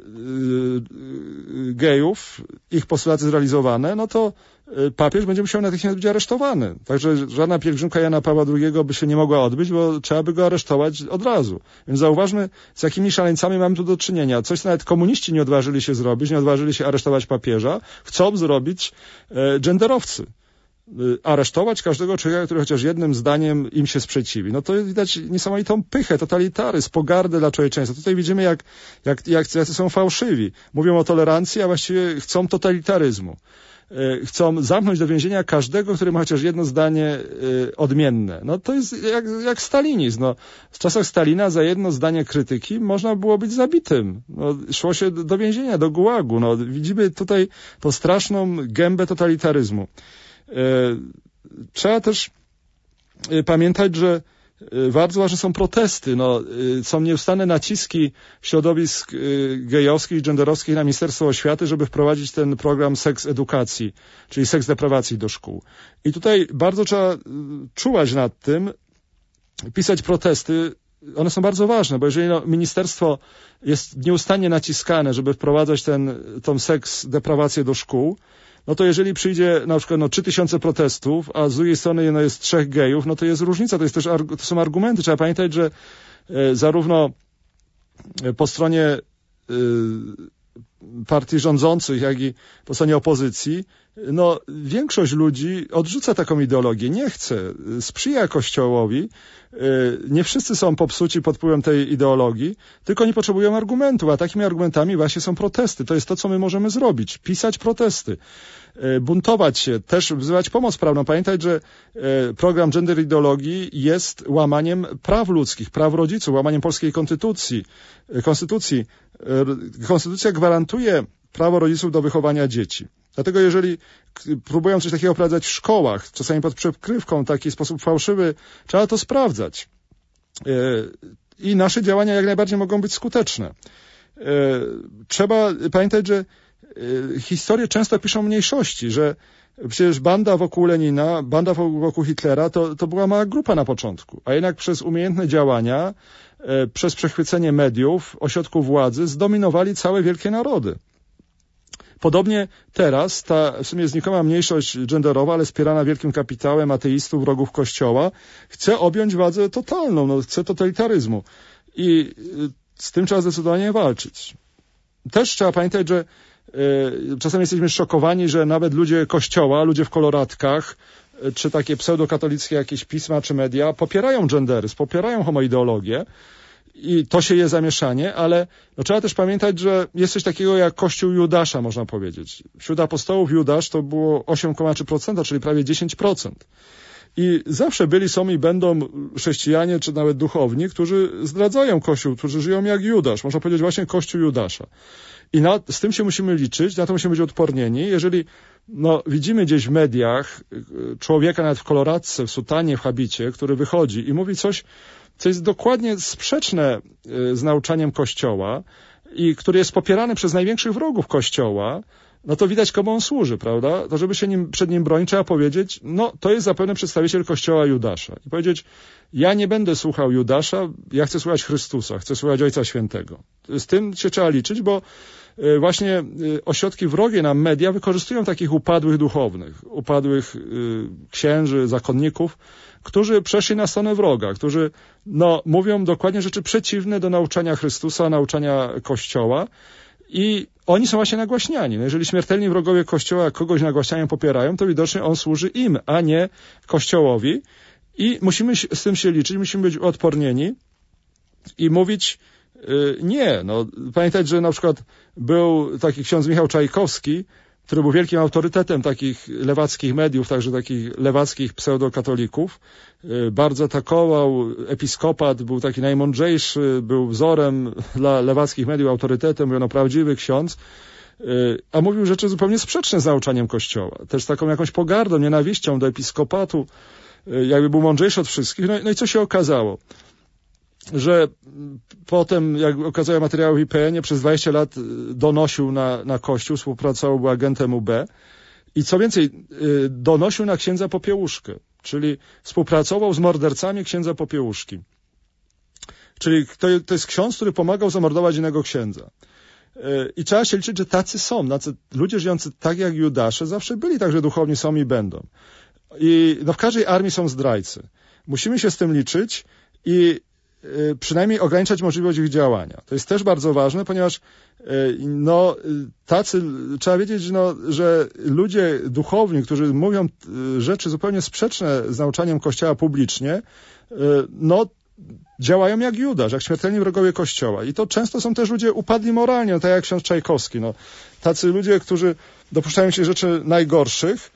S2: gejów, ich postulaty zrealizowane, no to papież będzie musiał natychmiast być aresztowany. Także żadna pielgrzymka Jana Pawła drugiego by się nie mogła odbyć, bo trzeba by go aresztować od razu. Więc zauważmy, z jakimi szaleńcami mamy tu do czynienia. Coś, co nawet komuniści nie odważyli się zrobić, nie odważyli się aresztować papieża, chcą zrobić e, genderowcy. Aresztować każdego człowieka, który chociaż jednym zdaniem im się sprzeciwi. No to widać niesamowitą pychę, totalitaryzm, pogardę dla człowieczeństwa. Tutaj widzimy, jak, jak, jak jacy są fałszywi. Mówią o tolerancji, a właściwie chcą totalitaryzmu. Chcą zamknąć do więzienia każdego, który ma chociaż jedno zdanie odmienne. No to jest jak, jak stalinizm. No, w czasach Stalina za jedno zdanie krytyki można było być zabitym. No, szło się do więzienia, do gułagu. No, widzimy tutaj tą straszną gębę totalitaryzmu. Trzeba też pamiętać, że bardzo ważne są protesty. No, są nieustanne naciski środowisk gejowskich, genderowskich na Ministerstwo Oświaty, żeby wprowadzić ten program seks edukacji, czyli seks deprawacji do szkół. I tutaj bardzo trzeba czuwać nad tym, pisać protesty. One są bardzo ważne, bo jeżeli no, ministerstwo jest nieustannie naciskane, żeby wprowadzać ten, tą seks deprawację do szkół, no to jeżeli przyjdzie na przykład no, trzy tysiące protestów, a z drugiej strony no, jest trzech gejów, no to jest różnica, to, jest też, to są argumenty. Trzeba pamiętać, że e, zarówno po stronie e, partii rządzących, jak i po stronie opozycji, no większość ludzi odrzuca taką ideologię, nie chce, sprzyja Kościołowi. Nie wszyscy są popsuci pod wpływem tej ideologii, tylko oni potrzebują argumentów, a takimi argumentami właśnie są protesty. To jest to, co my możemy zrobić. Pisać protesty, buntować się, też wzywać pomoc prawną. Pamiętać, że program gender ideologii jest łamaniem praw ludzkich, praw rodziców, łamaniem polskiej konstytucji. Konstytucji. Konstytucja gwarantuje prawo rodziców do wychowania dzieci. Dlatego jeżeli próbują coś takiego wprowadzać w szkołach, czasami pod przykrywką, w taki sposób fałszywy, trzeba to sprawdzać. I nasze działania jak najbardziej mogą być skuteczne. Trzeba pamiętać, że historię często piszą mniejszości, że przecież banda wokół Lenina, banda wokół Hitlera to, to była mała grupa na początku, a jednak przez umiejętne działania, e, przez przechwycenie mediów, ośrodków władzy zdominowali całe wielkie narody. Podobnie teraz ta w sumie znikoma mniejszość genderowa, ale wspierana wielkim kapitałem ateistów, wrogów Kościoła, chce objąć władzę totalną, no, chce totalitaryzmu. I z tym trzeba zdecydowanie walczyć. Też trzeba pamiętać, że y, czasem jesteśmy szokowani, że nawet ludzie Kościoła, ludzie w koloratkach, y, czy takie pseudokatolickie jakieś pisma, czy media popierają genderyzm, popierają homoideologię. I to się je zamieszanie, ale no, trzeba też pamiętać, że jest coś takiego jak Kościół Judasza, można powiedzieć. Wśród apostołów Judasz to było osiem przecinek trzy procent, czyli prawie dziesięć procent. I zawsze byli, są i będą chrześcijanie, czy nawet duchowni, którzy zdradzają Kościół, którzy żyją jak Judasz. Można powiedzieć właśnie Kościół Judasza. I na, z tym się musimy liczyć, na to musimy być odpornieni. Jeżeli no, widzimy gdzieś w mediach człowieka nawet w koloradce, w sutanie, w habicie, który wychodzi i mówi coś, co jest dokładnie sprzeczne z nauczaniem Kościoła i który jest popierany przez największych wrogów Kościoła, no to widać, komu on służy, prawda? To żeby się nim, przed nim bronić, trzeba powiedzieć, no to jest zapewne przedstawiciel Kościoła Judasza. I powiedzieć, ja nie będę słuchał Judasza, ja chcę słuchać Chrystusa, chcę słuchać Ojca Świętego. Z tym się trzeba liczyć, bo właśnie ośrodki wrogie nam media wykorzystują takich upadłych duchownych, upadłych księży, zakonników, którzy przeszli na stronę wroga, którzy no, mówią dokładnie rzeczy przeciwne do nauczania Chrystusa, nauczania Kościoła i oni są właśnie nagłaśniani. No, jeżeli śmiertelni wrogowie Kościoła kogoś nagłaśniają, popierają, to widocznie on służy im, a nie Kościołowi i musimy z tym się liczyć, musimy być odpornieni i mówić yy, nie. No, pamiętać, że na przykład był taki ksiądz Michał Czajkowski, który był wielkim autorytetem takich lewackich mediów, także takich lewackich pseudokatolików. Bardzo atakował episkopat, był taki najmądrzejszy, był wzorem dla lewackich mediów, autorytetem, mówiono prawdziwy ksiądz, a mówił rzeczy zupełnie sprzeczne z nauczaniem Kościoła. Też z taką jakąś pogardą, nienawiścią do episkopatu, jakby był mądrzejszy od wszystkich. No, no i co się okazało? Że potem, jak okazały materiały w I P N ie, przez dwadzieścia lat donosił na, na Kościół, współpracował, był agentem U B i co więcej, donosił na księdza Popiełuszkę, czyli współpracował z mordercami księdza Popiełuszki. Czyli to, to jest ksiądz, który pomagał zamordować innego księdza. I trzeba się liczyć, że tacy są. Tacy ludzie żyjący tak jak Judasze zawsze byli, także duchowni są i będą. I no, w każdej armii są zdrajcy. Musimy się z tym liczyć i przynajmniej ograniczać możliwość ich działania. To jest też bardzo ważne, ponieważ no, tacy, trzeba wiedzieć, no, że ludzie duchowni, którzy mówią rzeczy zupełnie sprzeczne z nauczaniem Kościoła publicznie, no, działają jak Judasz, jak śmiertelni wrogowie Kościoła. I to często są też ludzie upadli moralnie, no, tak jak ksiądz Czajkowski. No, tacy ludzie, którzy dopuszczają się rzeczy najgorszych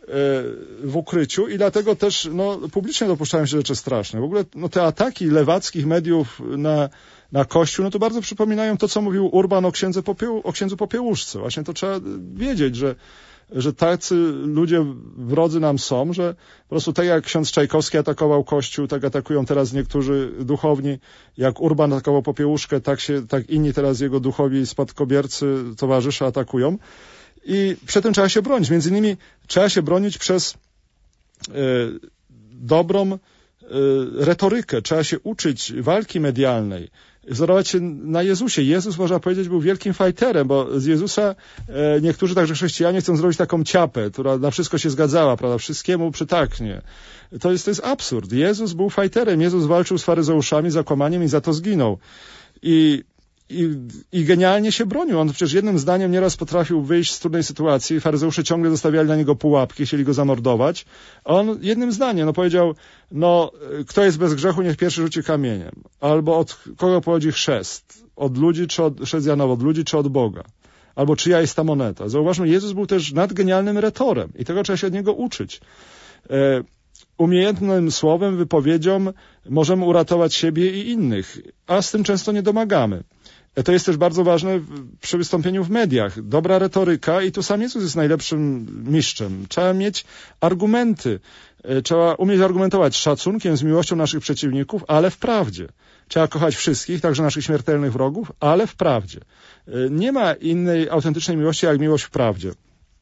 S2: w ukryciu i dlatego też no, publicznie dopuszczają się rzeczy straszne. W ogóle no, te ataki lewackich mediów na, na Kościół, no to bardzo przypominają to, co mówił Urban o, księdze Popieł, o księdzu Popiełuszce. Właśnie to trzeba wiedzieć, że, że tacy ludzie wrodzy nam są, że po prostu tak jak ksiądz Czajkowski atakował Kościół, tak atakują teraz niektórzy duchowni, jak Urban atakował Popiełuszkę, tak, się, tak inni teraz jego duchowi spadkobiercy, towarzysze atakują. I przed tym trzeba się bronić. Między innymi trzeba się bronić przez y, dobrą y, retorykę. Trzeba się uczyć walki medialnej. Wzorować się na Jezusie. Jezus, można powiedzieć, był wielkim fajterem, bo z Jezusa y, niektórzy także chrześcijanie chcą zrobić taką ciapę, która na wszystko się zgadzała, prawda? Wszystkiemu przytaknie. To jest, to jest absurd. Jezus był fajterem. Jezus walczył z faryzeuszami, zakłamaniem i za to zginął. I I, I genialnie się bronił. On przecież jednym zdaniem nieraz potrafił wyjść z trudnej sytuacji. Faryzeusze ciągle zostawiali na niego pułapki, chcieli go zamordować. A on jednym zdaniem no, powiedział, no kto jest bez grzechu, niech pierwszy rzuci kamieniem. Albo od kogo pochodzi chrzest? Od ludzi czy od chrześcijanowo, od ludzi czy od Boga? Albo czyja jest ta moneta? Zauważmy, Jezus był też nadgenialnym retorem i tego trzeba się od niego uczyć. E, umiejętnym słowem, wypowiedzią możemy uratować siebie i innych, a z tym często nie domagamy. To jest też bardzo ważne przy wystąpieniu w mediach. Dobra retoryka i tu sam Jezus jest najlepszym mistrzem. Trzeba mieć argumenty. Trzeba umieć argumentować z szacunkiem, z miłością naszych przeciwników, ale w prawdzie. trzeba kochać wszystkich, także naszych śmiertelnych wrogów, ale w prawdzie. Nie ma innej autentycznej miłości jak miłość w prawdzie.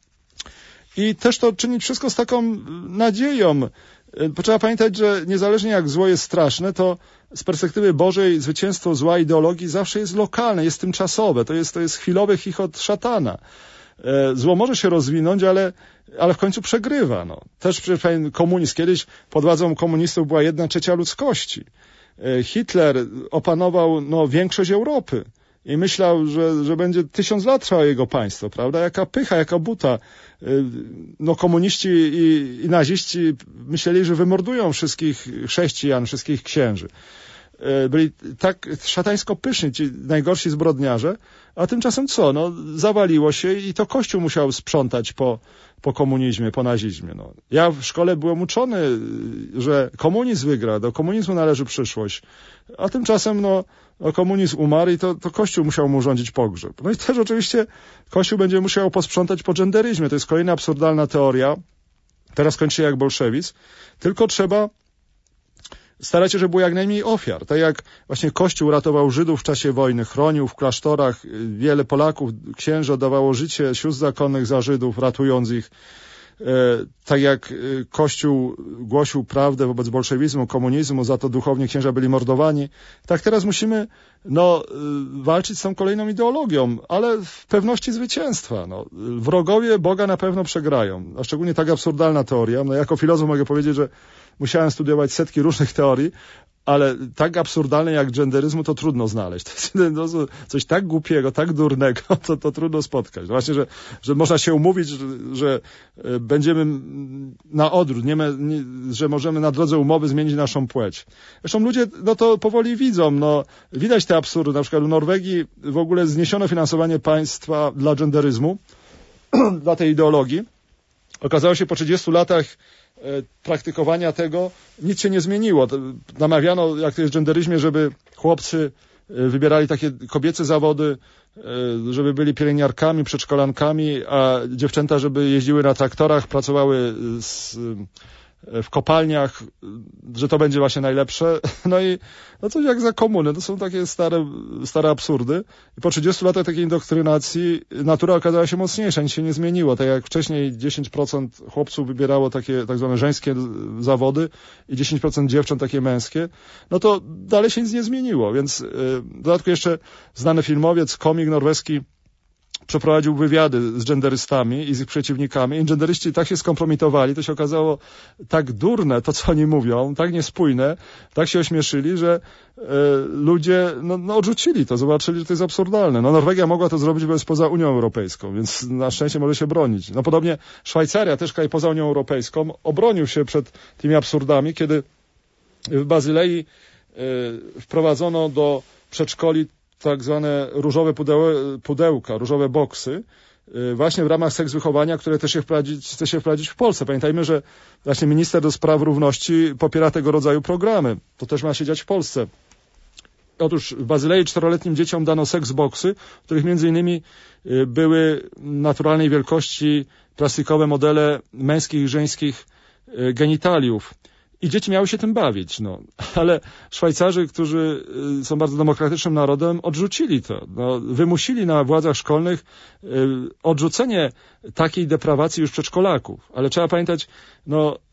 S2: I też to czynić wszystko z taką nadzieją. Trzeba pamiętać, że niezależnie jak zło jest straszne, to z perspektywy Bożej zwycięstwo zła ideologii zawsze jest lokalne, jest tymczasowe, to jest, to jest chwilowy chichot szatana. Zło może się rozwinąć, ale, ale w końcu przegrywa. No. Też przecież pewien komunizm, kiedyś pod władzą komunistów była jedna trzecia ludzkości. Hitler opanował no, większość Europy i myślał, że, że będzie tysiąc lat trwało jego państwo, prawda? Jaka pycha, jaka buta. No komuniści i, i naziści myśleli, że wymordują wszystkich chrześcijan, wszystkich księży. Byli tak szatańsko pyszni, ci najgorsi zbrodniarze, a tymczasem co? No, zawaliło się i to Kościół musiał sprzątać po, po komunizmie, po nazizmie. No. Ja w szkole byłem uczony, że komunizm wygra, do komunizmu należy przyszłość, a tymczasem no, no komunizm umarł i to, to Kościół musiał mu urządzić pogrzeb. No i też oczywiście Kościół będzie musiał posprzątać po genderyzmie. To jest kolejna absurdalna teoria. Teraz kończy się jak bolszewizm. Tylko trzeba starać się, żeby było jak najmniej ofiar. Tak jak właśnie Kościół ratował Żydów w czasie wojny, chronił w klasztorach, wiele Polaków, księży oddawało życie sióstr zakonnych za Żydów, ratując ich. Tak jak Kościół głosił prawdę wobec bolszewizmu, komunizmu, za to duchowni księża byli mordowani, tak teraz musimy no, walczyć z tą kolejną ideologią, ale w pewności zwycięstwa. No, wrogowie Boga na pewno przegrają, a szczególnie tak absurdalna teoria. No, jako filozof mogę powiedzieć, że musiałem studiować setki różnych teorii, ale tak absurdalne jak genderyzmu to trudno znaleźć. To jest no, coś tak głupiego, tak durnego, to, to trudno spotkać. No właśnie, że, że można się umówić, że, że będziemy na odwrót, nie, nie, że możemy na drodze umowy zmienić naszą płeć. Zresztą ludzie no to powoli widzą. No, widać te absurdy. Na przykład w Norwegii w ogóle zniesiono finansowanie państwa dla genderyzmu, dla tej ideologii. Okazało się po trzydziestu latach praktykowania tego nic się nie zmieniło. Namawiano, jak to jest w genderyzmie, żeby chłopcy wybierali takie kobiece zawody, żeby byli pielęgniarkami, przedszkolankami, a dziewczęta, żeby jeździły na traktorach, pracowały z, w kopalniach, że to będzie właśnie najlepsze. No i no coś jak za komuny. To są takie stare, stare absurdy. I po trzydziestu latach takiej indoktrynacji natura okazała się mocniejsza, nic się nie zmieniło. Tak jak wcześniej dziesięć procent chłopców wybierało takie tak zwane żeńskie zawody i dziesięć procent dziewcząt takie męskie, no to dalej się nic nie zmieniło. Więc w dodatku jeszcze znany filmowiec, komik norweski przeprowadził wywiady z genderystami i z ich przeciwnikami. I genderyści tak się skompromitowali, to się okazało tak durne to, co oni mówią, tak niespójne, tak się ośmieszyli, że e, ludzie no, no, odrzucili to, zobaczyli, że to jest absurdalne. No Norwegia mogła to zrobić, bo jest poza Unią Europejską, więc na szczęście może się bronić. No podobnie Szwajcaria, też kraj poza Unią Europejską, obronił się przed tymi absurdami, kiedy w Bazylei e, wprowadzono do przedszkoli tak zwane różowe pudeł, pudełka, różowe boksy, właśnie w ramach seks wychowania, które też się wprowadzić, chce się wprowadzić w Polsce. Pamiętajmy, że właśnie minister do spraw równości popiera tego rodzaju programy. To też ma się dziać w Polsce. Otóż w Bazylei czteroletnim dzieciom dano seks boksy, w których między innymi były naturalnej wielkości plastikowe modele męskich i żeńskich genitaliów. I dzieci miały się tym bawić, no. Ale Szwajcarzy, którzy są bardzo demokratycznym narodem, odrzucili to. No, wymusili na władzach szkolnych y, odrzucenie takiej deprawacji już przedszkolaków. Ale trzeba pamiętać, no, y,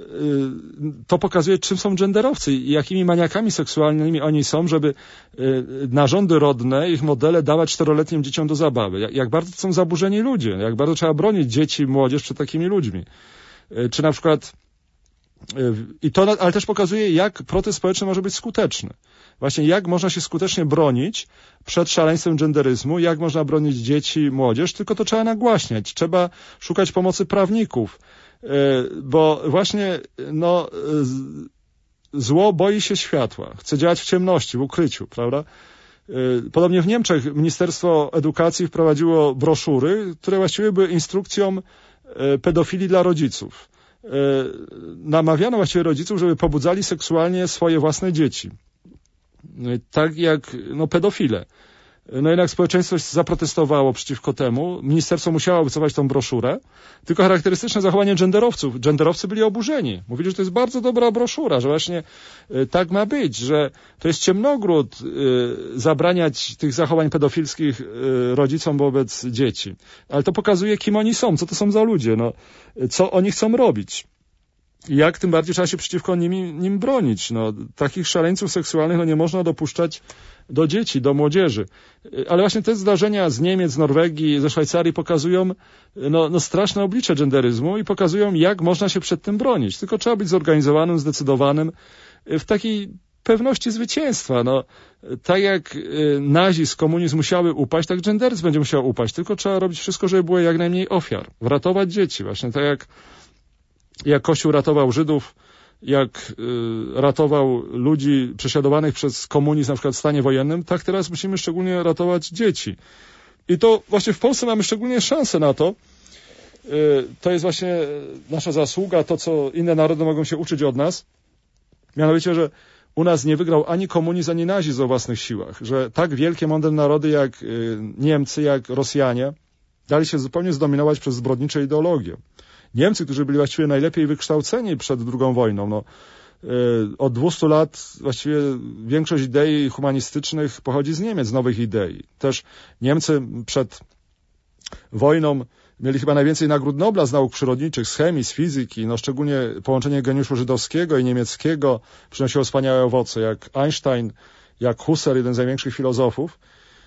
S2: to pokazuje, czym są genderowcy i jakimi maniakami seksualnymi oni są, żeby y, narządy rodne, ich modele dawać czteroletnim dzieciom do zabawy. Jak, jak bardzo to są zaburzeni ludzie, jak bardzo trzeba bronić dzieci i młodzież przed takimi ludźmi. Y, czy na przykład I to, ale też pokazuje, jak protest społeczny może być skuteczny. Właśnie jak można się skutecznie bronić przed szaleństwem genderyzmu, jak można bronić dzieci i młodzież, tylko to trzeba nagłaśniać. Trzeba szukać pomocy prawników, bo właśnie no, zło boi się światła, chce działać w ciemności, w ukryciu, prawda? Podobnie w Niemczech Ministerstwo Edukacji wprowadziło broszury, które właściwie były instrukcją pedofilii dla rodziców. Namawiano właściwie rodziców, żeby pobudzali seksualnie swoje własne dzieci. Tak jak no, pedofile. No jednak społeczeństwo zaprotestowało przeciwko temu. Ministerstwo musiało wycofać tą broszurę. Tylko charakterystyczne zachowanie genderowców. Genderowcy byli oburzeni. Mówili, że to jest bardzo dobra broszura, że właśnie tak ma być, że to jest ciemnogród zabraniać tych zachowań pedofilskich rodzicom wobec dzieci. Ale to pokazuje, kim oni są, co to są za ludzie, no, co oni chcą robić. Jak tym bardziej trzeba się przeciwko nim, nim bronić. No, takich szaleńców seksualnych no, nie można dopuszczać do dzieci, do młodzieży. Ale właśnie te zdarzenia z Niemiec, z Norwegii, ze Szwajcarii pokazują no, no straszne oblicze genderyzmu i pokazują, jak można się przed tym bronić. Tylko trzeba być zorganizowanym, zdecydowanym, w takiej pewności zwycięstwa. No, tak jak nazizm, komunizm musiały upaść, tak genderyzm będzie musiał upaść. Tylko trzeba robić wszystko, żeby było jak najmniej ofiar. Ratować dzieci. Właśnie tak jak, jak Kościół ratował Żydów, jak y, ratował ludzi prześladowanych przez komunizm, na przykład w stanie wojennym, tak teraz musimy szczególnie ratować dzieci. I to właśnie w Polsce mamy szczególnie szansę na to. Y, to jest właśnie nasza zasługa, to co inne narody mogą się uczyć od nas. Mianowicie, że u nas nie wygrał ani komunizm, ani nazizm o własnych siłach. Że tak wielkie, mądre narody jak y, Niemcy, jak Rosjanie dali się zupełnie zdominować przez zbrodnicze ideologie. Niemcy, którzy byli właściwie najlepiej wykształceni przed drugą wojną, no, yy, od dwustu lat właściwie większość idei humanistycznych pochodzi z Niemiec, z nowych idei. Też Niemcy przed wojną mieli chyba najwięcej nagród Nobla z nauk przyrodniczych, z chemii, z fizyki, no szczególnie połączenie geniuszu żydowskiego i niemieckiego przynosiło wspaniałe owoce, jak Einstein, jak Husserl, jeden z największych filozofów.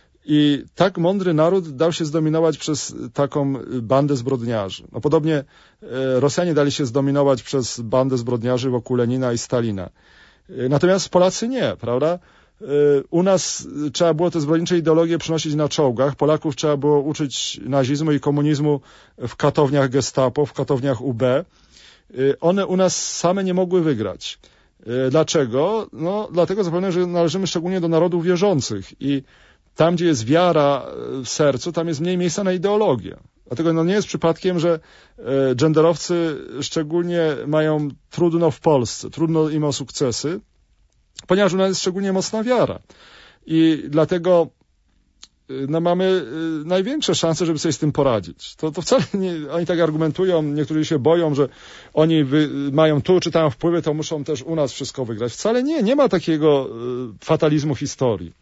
S2: I tak mądry naród dał się zdominować przez taką bandę zbrodniarzy. No podobnie e, Rosjanie dali się zdominować przez bandę zbrodniarzy wokół Lenina i Stalina. E, natomiast Polacy nie, prawda? E, u nas trzeba było te zbrodnicze ideologie przynosić na czołgach. Polaków trzeba było uczyć nazizmu i komunizmu w katowniach Gestapo, w katowniach U B. E, one u nas same nie mogły wygrać. E, dlaczego? No dlatego zapewne, że należymy szczególnie do narodów wierzących i tam, gdzie jest wiara w sercu, tam jest mniej miejsca na ideologię. Dlatego no nie jest przypadkiem, że e, genderowcy szczególnie mają trudno w Polsce, trudno im o sukcesy, ponieważ u nas jest szczególnie mocna wiara. I dlatego no, mamy e, największe szanse, żeby sobie z tym poradzić. To, to wcale nie, oni tak argumentują, niektórzy się boją, że oni wy, mają tu czy tam wpływy, to muszą też u nas wszystko wygrać. Wcale nie, nie ma takiego e, fatalizmu historii.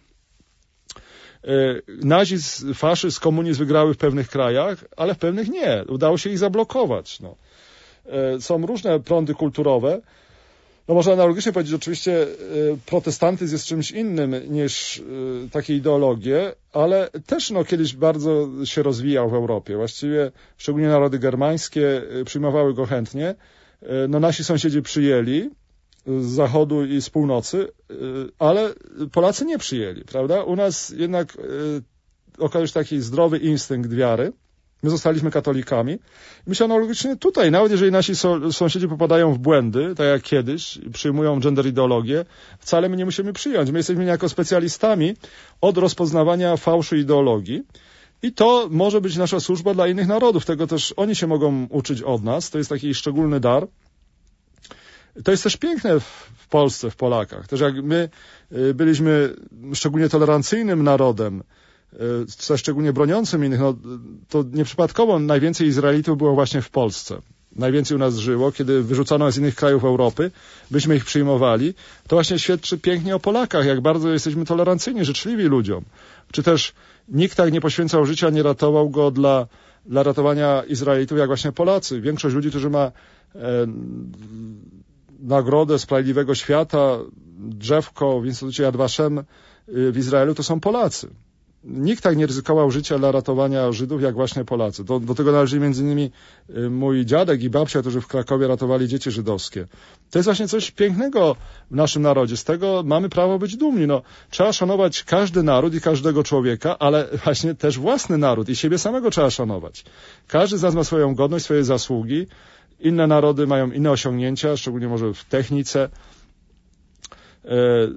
S2: Nazizm, faszyzm, komunizm wygrały w pewnych krajach, ale w pewnych nie. Udało się ich zablokować. No. Są różne prądy kulturowe. No można analogicznie powiedzieć, że oczywiście protestantyzm jest czymś innym niż takie ideologie, ale też no, kiedyś bardzo się rozwijał w Europie. Właściwie szczególnie narody germańskie przyjmowały go chętnie. No nasi sąsiedzi przyjęli z zachodu i z północy, ale Polacy nie przyjęli, prawda? U nas jednak okazał się taki zdrowy instynkt wiary. My zostaliśmy katolikami. Myślę analogicznie tutaj, nawet jeżeli nasi sąsiedzi popadają w błędy, tak jak kiedyś, przyjmują gender ideologię, wcale my nie musimy przyjąć. My jesteśmy jako specjalistami od rozpoznawania fałszu ideologii i to może być nasza służba dla innych narodów. Tego też oni się mogą uczyć od nas. To jest taki szczególny dar. To jest też piękne w Polsce, w Polakach. Też jak my byliśmy szczególnie tolerancyjnym narodem, też szczególnie broniącym innych, no, to nieprzypadkowo najwięcej Izraelitów było właśnie w Polsce. Najwięcej u nas żyło, kiedy wyrzucano nas z innych krajów Europy, byśmy ich przyjmowali. To właśnie świadczy pięknie o Polakach, jak bardzo jesteśmy tolerancyjni, życzliwi ludziom. Czy też nikt tak nie poświęcał życia, nie ratował go dla, dla ratowania Izraelitów, jak właśnie Polacy. Większość ludzi, którzy ma e, nagrodę Sprawiedliwego Świata, drzewko w Instytucie Yad Vashem w Izraelu, to są Polacy. Nikt tak nie ryzykował życia dla ratowania Żydów, jak właśnie Polacy. Do, do tego należy między innymi mój dziadek i babcia, którzy w Krakowie ratowali dzieci żydowskie. To jest właśnie coś pięknego w naszym narodzie. Z tego mamy prawo być dumni. No, trzeba szanować każdy naród i każdego człowieka, ale właśnie też własny naród i siebie samego trzeba szanować. Każdy z nas ma swoją godność, swoje zasługi. Inne narody mają inne osiągnięcia, szczególnie może w technice, e,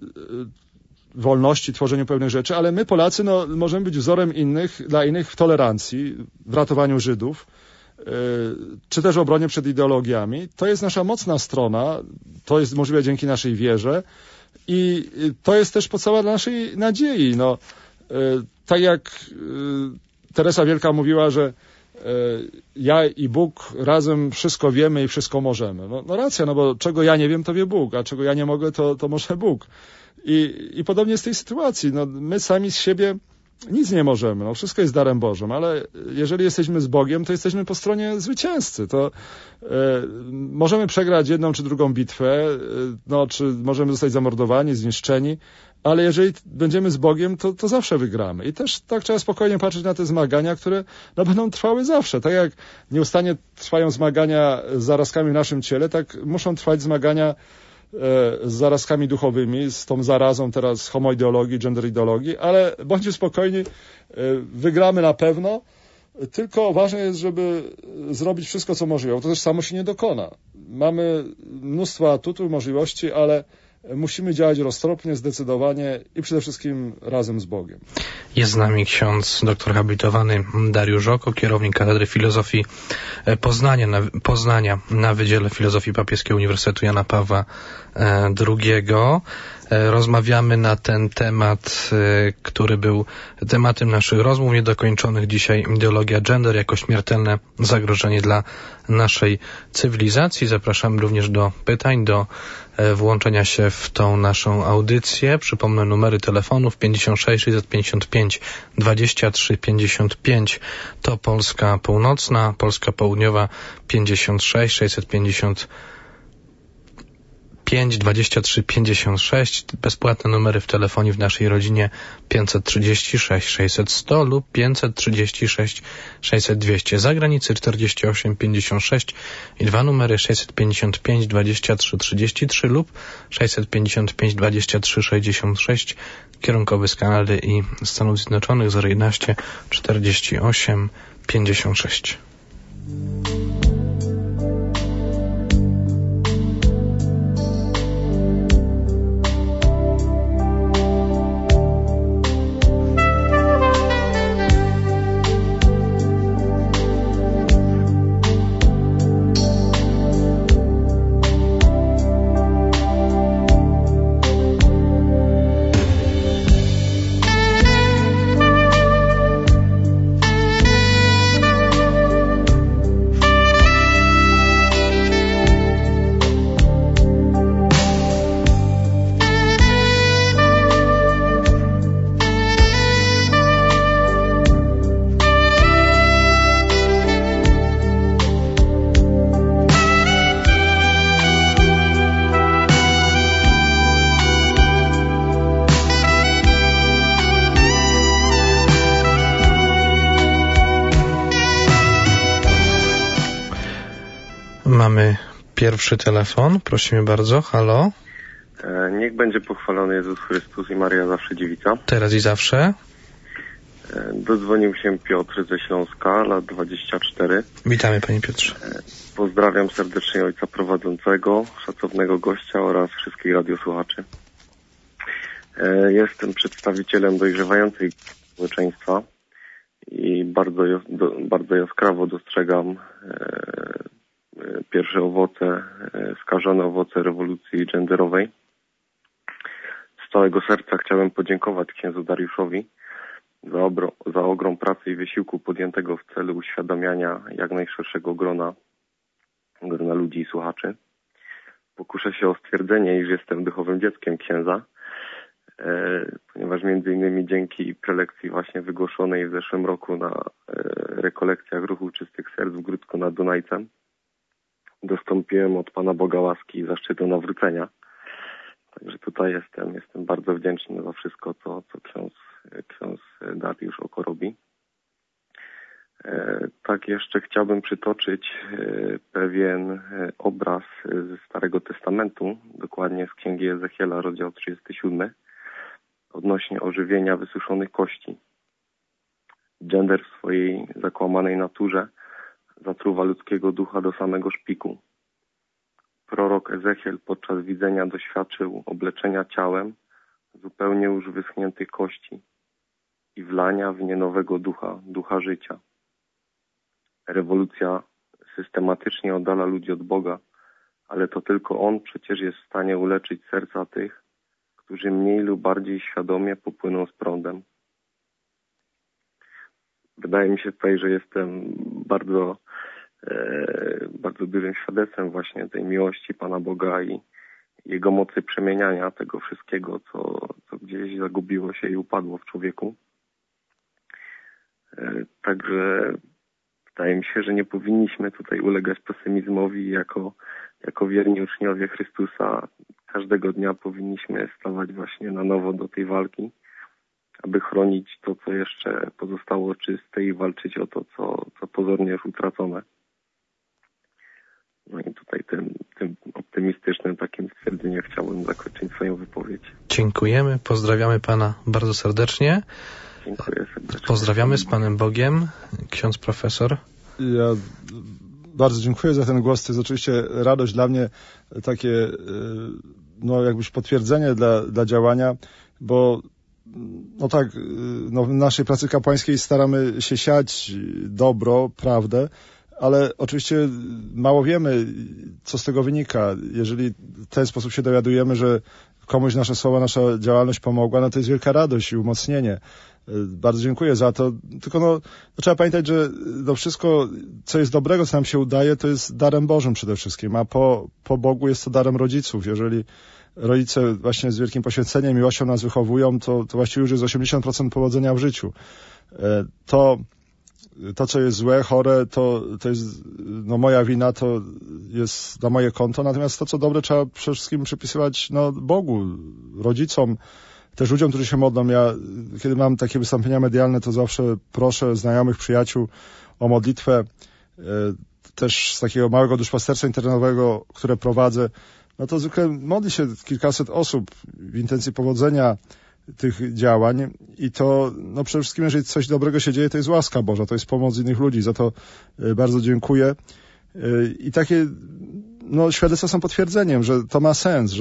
S2: wolności, tworzeniu pewnych rzeczy, ale my Polacy no, możemy być wzorem innych, dla innych w tolerancji, w ratowaniu Żydów, e, czy też w obronie przed ideologiami. To jest nasza mocna strona, to jest możliwe dzięki naszej wierze i to jest też podstawa dla naszej nadziei. No, e, tak jak Teresa Wielka mówiła, że ja i Bóg razem wszystko wiemy i wszystko możemy. No, no racja, no bo czego ja nie wiem, to wie Bóg, a czego ja nie mogę, to, to może Bóg. I, i podobnie jest w tej sytuacji. No, my sami z siebie nic nie możemy. No, wszystko jest darem Bożym, ale jeżeli jesteśmy z Bogiem, to jesteśmy po stronie zwycięzcy. To e, możemy przegrać jedną czy drugą bitwę, e, no, czy możemy zostać zamordowani, zniszczeni, ale jeżeli będziemy z Bogiem, to, to zawsze wygramy. I też tak trzeba spokojnie patrzeć na te zmagania, które no, będą trwały zawsze. Tak jak nieustannie trwają zmagania z zarazkami w naszym ciele, tak muszą trwać zmagania z zarazkami duchowymi, z tą zarazą teraz homoideologii, genderideologii, ale bądźcie spokojni, wygramy na pewno, tylko ważne jest, żeby zrobić wszystko, co możliwe, bo to też samo się nie dokona. Mamy mnóstwo atutów, możliwości, ale musimy działać roztropnie, zdecydowanie i przede wszystkim razem z Bogiem.
S1: Jest z nami ksiądz doktor habilitowany Dariusz Żoko, kierownik Katedry Filozofii Poznania na, Poznania na Wydziale Filozofii Papieskiego Uniwersytetu Jana Pawła drugiego. Rozmawiamy na ten temat, który był tematem naszych rozmów niedokończonych dzisiaj, ideologia gender jako śmiertelne zagrożenie dla naszej cywilizacji. Zapraszamy również do pytań, do włączenia się w tą naszą audycję. Przypomnę numery telefonów pięćdziesiąt sześć sześćset pięćdziesiąt pięć dwadzieścia trzy pięćdziesiąt pięć to Polska Północna, Polska Południowa pięćdziesiąt sześć sześćset pięćdziesiąt pięć dwadzieścia trzy pięćdziesiąt sześć, bezpłatne numery w telefonie w naszej rodzinie pięćset trzydzieści sześć sześćset sto lub pięćset trzydzieści sześć sześćset dwieście, za granicę czterdzieści osiem pięćdziesiąt sześć i dwa numery sześćset pięćdziesiąt pięć dwadzieścia trzy trzydzieści trzy lub sześćset pięćdziesiąt pięć dwadzieścia trzy sześćdziesiąt sześć, kierunkowy z Kanady i Stanów Zjednoczonych zero jedenaście czterdzieści osiem pięćdziesiąt sześć. Mamy pierwszy telefon. Prosimy bardzo. Halo?
S3: E, niech będzie pochwalony Jezus Chrystus i Maria zawsze dziewica.
S1: Teraz i zawsze.
S3: E, dodzwonił się Piotr ze Śląska, lat dwadzieścia cztery.
S1: Witamy, panie Piotrze.
S3: E, pozdrawiam serdecznie ojca prowadzącego, szacownego gościa oraz wszystkich radiosłuchaczy. E, jestem przedstawicielem dojrzewającej społeczeństwa i bardzo, do, bardzo jaskrawo dostrzegam e, pierwsze owoce, skażone owoce rewolucji genderowej. Z całego serca chciałem podziękować księdzu Dariuszowi za, obro, za ogrom pracy i wysiłku podjętego w celu uświadamiania jak najszerszego grona, grona ludzi i słuchaczy. Pokuszę się o stwierdzenie, iż jestem duchowym dzieckiem księdza, e, ponieważ między innymi dzięki prelekcji właśnie wygłoszonej w zeszłym roku na e, rekolekcjach Ruchu Czystych Serc w Gródzku nad Dunajcem dostąpiłem od Pana Boga łaski i zaszczytu nawrócenia. Także tutaj jestem, jestem bardzo wdzięczny za wszystko, co, co ksiądz, ksiądz Dariusz Oko robi. E, tak jeszcze chciałbym przytoczyć e, pewien obraz ze Starego Testamentu, dokładnie z Księgi Ezechiela, rozdział trzydziesty siódmy, odnośnie ożywienia wysuszonych kości. Gender w swojej zakłamanej naturze zatruwa ludzkiego ducha do samego szpiku. Prorok Ezechiel podczas widzenia doświadczył obleczenia ciałem zupełnie już wyschniętych kości i wlania w nie nowego ducha, ducha życia. Rewolucja systematycznie oddala ludzi od Boga, ale to tylko On przecież jest w stanie uleczyć serca tych, którzy mniej lub bardziej świadomie popłyną z prądem. wydaje mi się tutaj, że jestem bardzo, bardzo dużym świadectwem właśnie tej miłości Pana Boga i Jego mocy przemieniania tego wszystkiego, co, co gdzieś zagubiło się i upadło w człowieku. Także wydaje mi się, że nie powinniśmy tutaj ulegać pesymizmowi jako, jako wierni uczniowie Chrystusa. Każdego dnia powinniśmy stawać właśnie na nowo do tej walki, aby chronić to, co jeszcze pozostało czyste i walczyć o to, co, co pozornie już utracone. No i tutaj tym, tym optymistycznym takim stwierdzeniem chciałbym zakończyć swoją wypowiedź.
S1: Dziękujemy, pozdrawiamy Pana bardzo serdecznie.
S3: Dziękuję serdecznie.
S1: Pozdrawiamy z Panem Bogiem, ksiądz profesor.
S2: Ja bardzo dziękuję za ten głos. To jest oczywiście radość dla mnie, takie no jakbyś potwierdzenie dla, dla działania, bo no tak, no w naszej pracy kapłańskiej staramy się siać dobro, prawdę, ale oczywiście mało wiemy, co z tego wynika. Jeżeli w ten sposób się dowiadujemy, że komuś nasze słowa, nasza działalność pomogła, no to jest wielka radość i umocnienie. Bardzo dziękuję za to. Tylko no, no trzeba pamiętać, że no wszystko, co jest dobrego, co nam się udaje, to jest darem Bożym przede wszystkim, a po, po Bogu jest to darem rodziców. Jeżeli rodzice właśnie z wielkim poświęceniem, miłością nas wychowują, to, to właściwie już jest osiemdziesiąt procent powodzenia w życiu. To, to co jest złe, chore, to, to jest no, moja wina, to jest na moje konto, natomiast to, co dobre, trzeba przede wszystkim przypisywać no, Bogu, rodzicom, też ludziom, którzy się modlą. Ja, kiedy mam takie wystąpienia medialne, to zawsze proszę znajomych, przyjaciół o modlitwę, też z takiego małego duszpasterstwa internetowego, które prowadzę, no to zwykle modli się kilkaset osób w intencji powodzenia tych działań i to no przede wszystkim, jeżeli coś dobrego się dzieje, to jest łaska Boża, to jest pomoc innych ludzi, za to bardzo dziękuję. I takie no, świadectwa są potwierdzeniem, że to ma sens, że